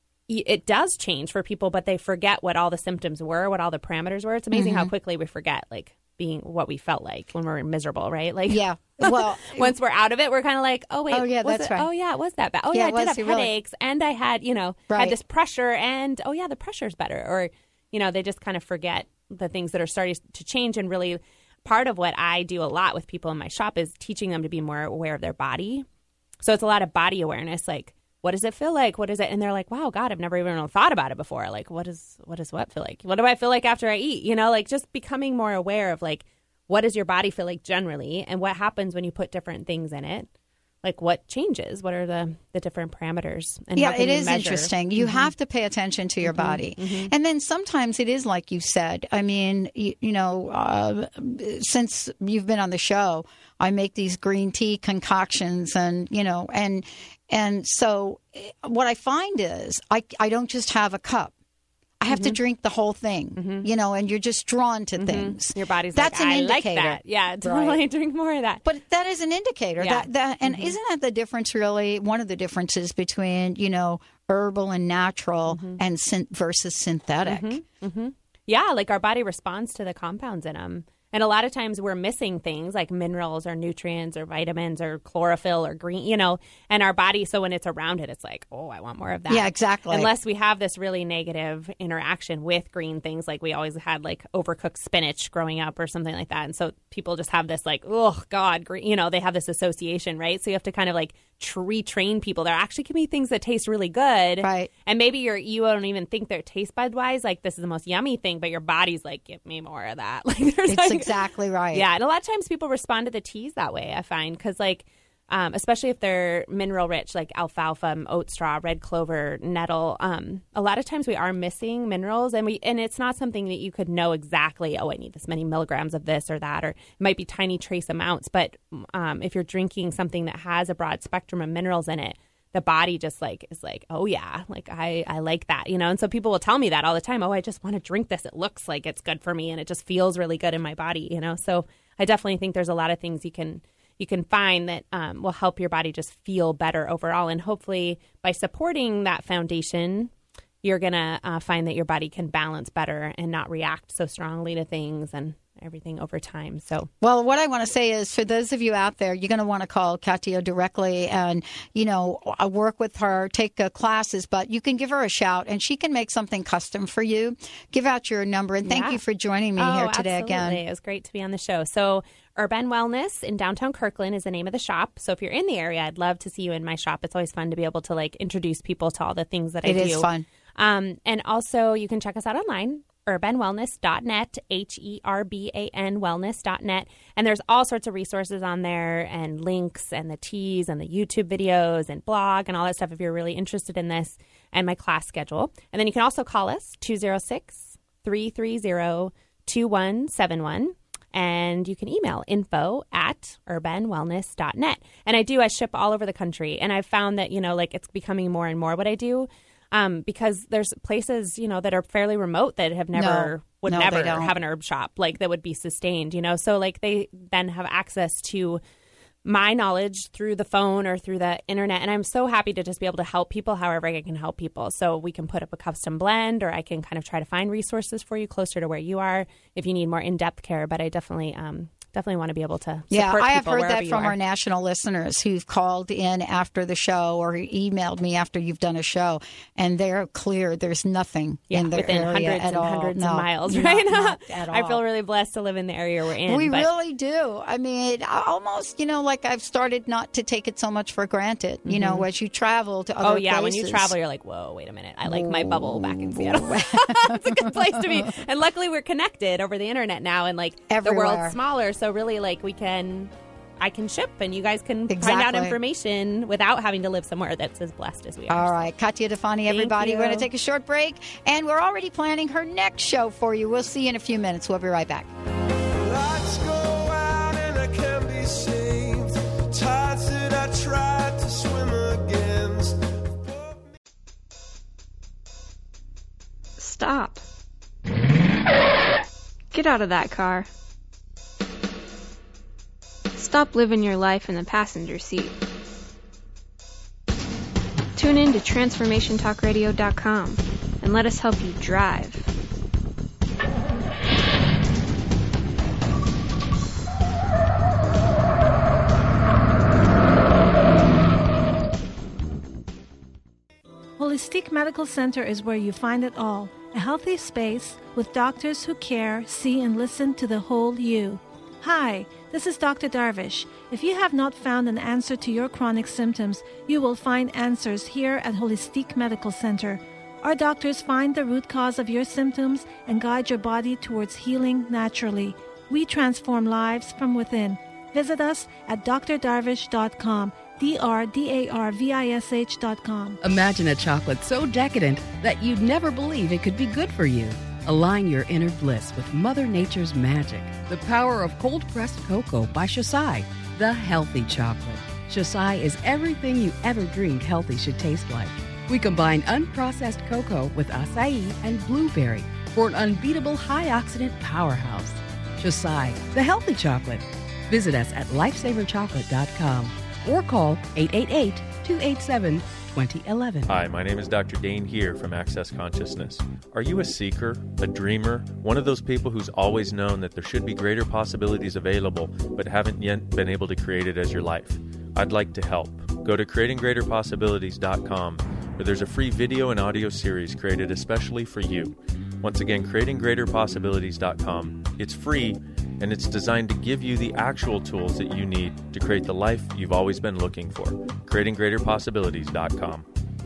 it does change for people, but they forget what all the symptoms were, what all the parameters were. It's amazing how Mhm. quickly we forget like being what we felt like when we were miserable, right? Like Yeah. Well, once we're out of it, we're kind of like, oh wait, Oh, yeah, was that's it- right. Oh yeah, it was that bad. Oh Yeah, yeah, it I was. did have You really- headaches, and I had you know Right. had this pressure, and oh yeah, the pressure's better. Or you know, they just kind of forget the things that are starting to change. And really, part of what I do a lot with people in my shop is teaching them to be more aware of their body. So it's a lot of body awareness, like what does it feel like? What is it? And they're like, wow, God, I've never even thought about it before. Like, what is what does what feel like? What do I feel like after I eat? You know, like just becoming more aware of like, what does your body feel like generally, and what happens when you put different things in it? Like what changes? What are the, the different parameters? And yeah, how can it you is measure? interesting. You Mhm. have to pay attention to your Mhm, body. mhm. And then sometimes it is like you said. I mean, you, you know, uh, since you've been on the show, I make these green tea concoctions and, you know, and and so eh, what I find is I, I don't just have a cup. I have to Mhm. drink the whole thing, you know, and you're just drawn to Mhm. things. Your body's That's like, an I like indicator. that. Yeah, totally. Right. Drink more of that. But that is an indicator. Yeah. That that and Mhm. isn't that the difference? Really, one of the differences between you know herbal and natural Mm-hmm. and syn- versus synthetic. hmm Yeah, like our body responds to the compounds in them. And a lot of times we're missing things like minerals or nutrients or vitamins or chlorophyll or green, you know, and our body. So when it's around it, it's like, oh, I want more of that. Yeah, exactly. Unless we have this really negative interaction with green things, like we always had like overcooked spinach growing up or something like that. And so people just have this like, oh, God, green, you know, they have this association, right? So you have to kind of like tr- retrain people. There actually can be things that taste really good. Right. And maybe you're, you don't even think they're taste bud wise, like this is the most yummy thing, but your body's like, give me more of that. Like there's It's like, exactly right. yeah, and a lot of times people respond to the teas that way, I find, because like, um, especially if they're mineral rich, like alfalfa, oat straw, red clover, nettle. Um, a lot of times we are missing minerals, and we and it's not something that you could know exactly. Oh, I need this many milligrams of this or that, or it might be tiny trace amounts. But um, if you're drinking something that has a broad spectrum of minerals in it, the body just like is like, oh yeah, like I, I like that, you know? And so people will tell me that all the time. Oh, I just want to drink this. It looks like it's good for me and it just feels really good in my body, you know? So I definitely think there's a lot of things you can, you can find that um, will help your body just feel better overall. And hopefully by supporting that foundation, you're going to uh, find that your body can balance better and not react so strongly to things and everything over time. So, Well, what I want to say is for those of you out there, you're going to want to call Katia directly and, you know, uh, work with her, take uh, classes, but you can give her a shout and she can make something custom for you. Give out your number. And thank Yeah. you for joining me oh, here today absolutely. again. It was great to be on the show. So Urban Wellness in downtown Kirkland is the name of the shop. So if you're in the area, I'd love to see you in my shop. It's always fun to be able to like introduce people to all the things that I It do. is fun. Um, and also you can check us out online, urban wellness dot net, H E R B A N wellness dot net. And there's all sorts of resources on there and links and the teas and the YouTube videos and blog and all that stuff if you're really interested in this, and my class schedule. And then you can also call us, two oh six, three three zero, two one seven one. And you can email info at urban wellness dot net. And I do, I ship all over the country. And I've found that, you know, like it's becoming more and more what I do um, because there's places, you know, that are fairly remote that have never, No. would No, never they don't. have an herb shop, like that would be sustained, you know. So like they then have access to my knowledge through the phone or through the internet. And I'm so happy to just be able to help people however I can help people. So we can put up a custom blend, or I can kind of try to find resources for you closer to where you are if you need more in-depth care. But I definitely um, definitely want to be able to support Yeah, I have people heard wherever that you from are. our national listeners who've called in after the show or emailed me after you've done a show, and they're clear. There's nothing Yeah, in their within area hundreds at and all. hundreds No, of miles, not- right? not at all. I feel really blessed to live in the area we're in. We but really do. I mean, I almost, you know, like I've started not to take it so much for granted, you know, Mhm. as you travel to other Oh, yeah. When you places. travel, you're like, whoa, wait a minute. I like my bubble back in Seattle. It's a good place to be. And luckily, we're connected over the internet now, and like the Everywhere. world's smaller. So, really, like, we can, I can ship, and you guys can find out Exactly. information without having to live somewhere that's as blessed as we are. All right, Katya Defani, everybody. We're going to take a short break, and we're already planning her next show for you. We'll see you in a few minutes. We'll be right back. Lights go out and I can be saved. Tides that I tried to swim against. Stop. Get out of that car. Stop living your life in the passenger seat. Tune in to transformation talk radio dot com and let us help you drive. Holistic Medical Center is where you find it all. A healthy space with doctors who care, see, and listen to the whole you. Hi, this is Doctor Darvish. If you have not found an answer to your chronic symptoms, you will find answers here at Holistic Medical Center. Our doctors find the root cause of your symptoms and guide your body towards healing naturally. We transform lives from within. Visit us at d r darvish dot com. D R D A R V I S H dot com. Imagine a chocolate so decadent that you'd never believe it could be good for you. Align your inner bliss with Mother Nature's magic. The power of cold-pressed cocoa by Shasai, the healthy chocolate. Shasai is everything you ever dreamed healthy should taste like. We combine unprocessed cocoa with acai and blueberry for an unbeatable high-oxidant powerhouse. Shasai, the healthy chocolate. Visit us at lifesaver chocolate dot com or call eight eight eight, two eight seven, two zero one one. Hi, my name is Doctor Dane here from Access Consciousness. Are you a seeker, a dreamer, one of those people who's always known that there should be greater possibilities available but haven't yet been able to create it as your life? I'd like to help. Go to creating greater possibilities dot com, where there's a free video and audio series created especially for you. Once again, creating greater possibilities dot com. It's free, and it's designed to give you the actual tools that you need to create the life you've always been looking for. creating greater possibilities dot com.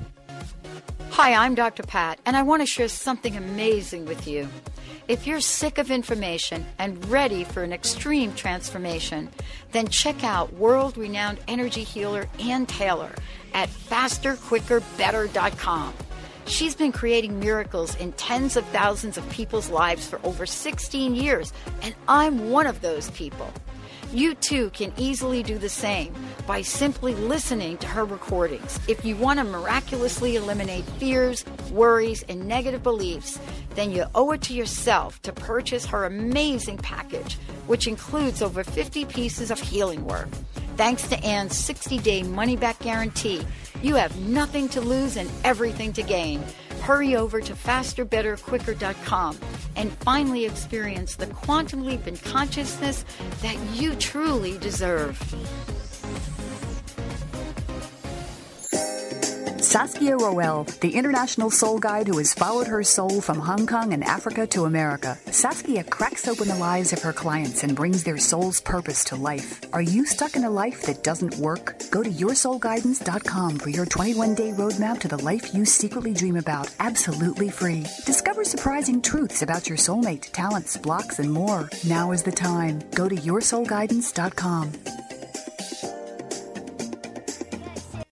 Hi, I'm Doctor Pat, and I want to share something amazing with you. If you're sick of information and ready for an extreme transformation, then check out world-renowned energy healer Ann Taylor at faster quicker better dot com. She's been creating miracles in tens of thousands of people's lives for over sixteen years, and I'm one of those people. You too can easily do the same by simply listening to her recordings. If you want to miraculously eliminate fears, worries, and negative beliefs, then you owe it to yourself to purchase her amazing package, which includes over fifty pieces of healing work. Thanks to Ann's sixty-day money-back guarantee, you have nothing to lose and everything to gain. Hurry over to faster better quicker dot com and finally experience the quantum leap in consciousness that you truly deserve. Saskia Roel, the international soul guide who has followed her soul from Hong Kong and Africa to America. Saskia cracks open the lives of her clients and brings their soul's purpose to life. Are you stuck in a life that doesn't work? Go to your soul guidance dot com for your twenty-one day roadmap to the life you secretly dream about, absolutely free. Discover surprising truths about your soulmate, talents, blocks, and more. Now is the time. Go to your soul guidance dot com.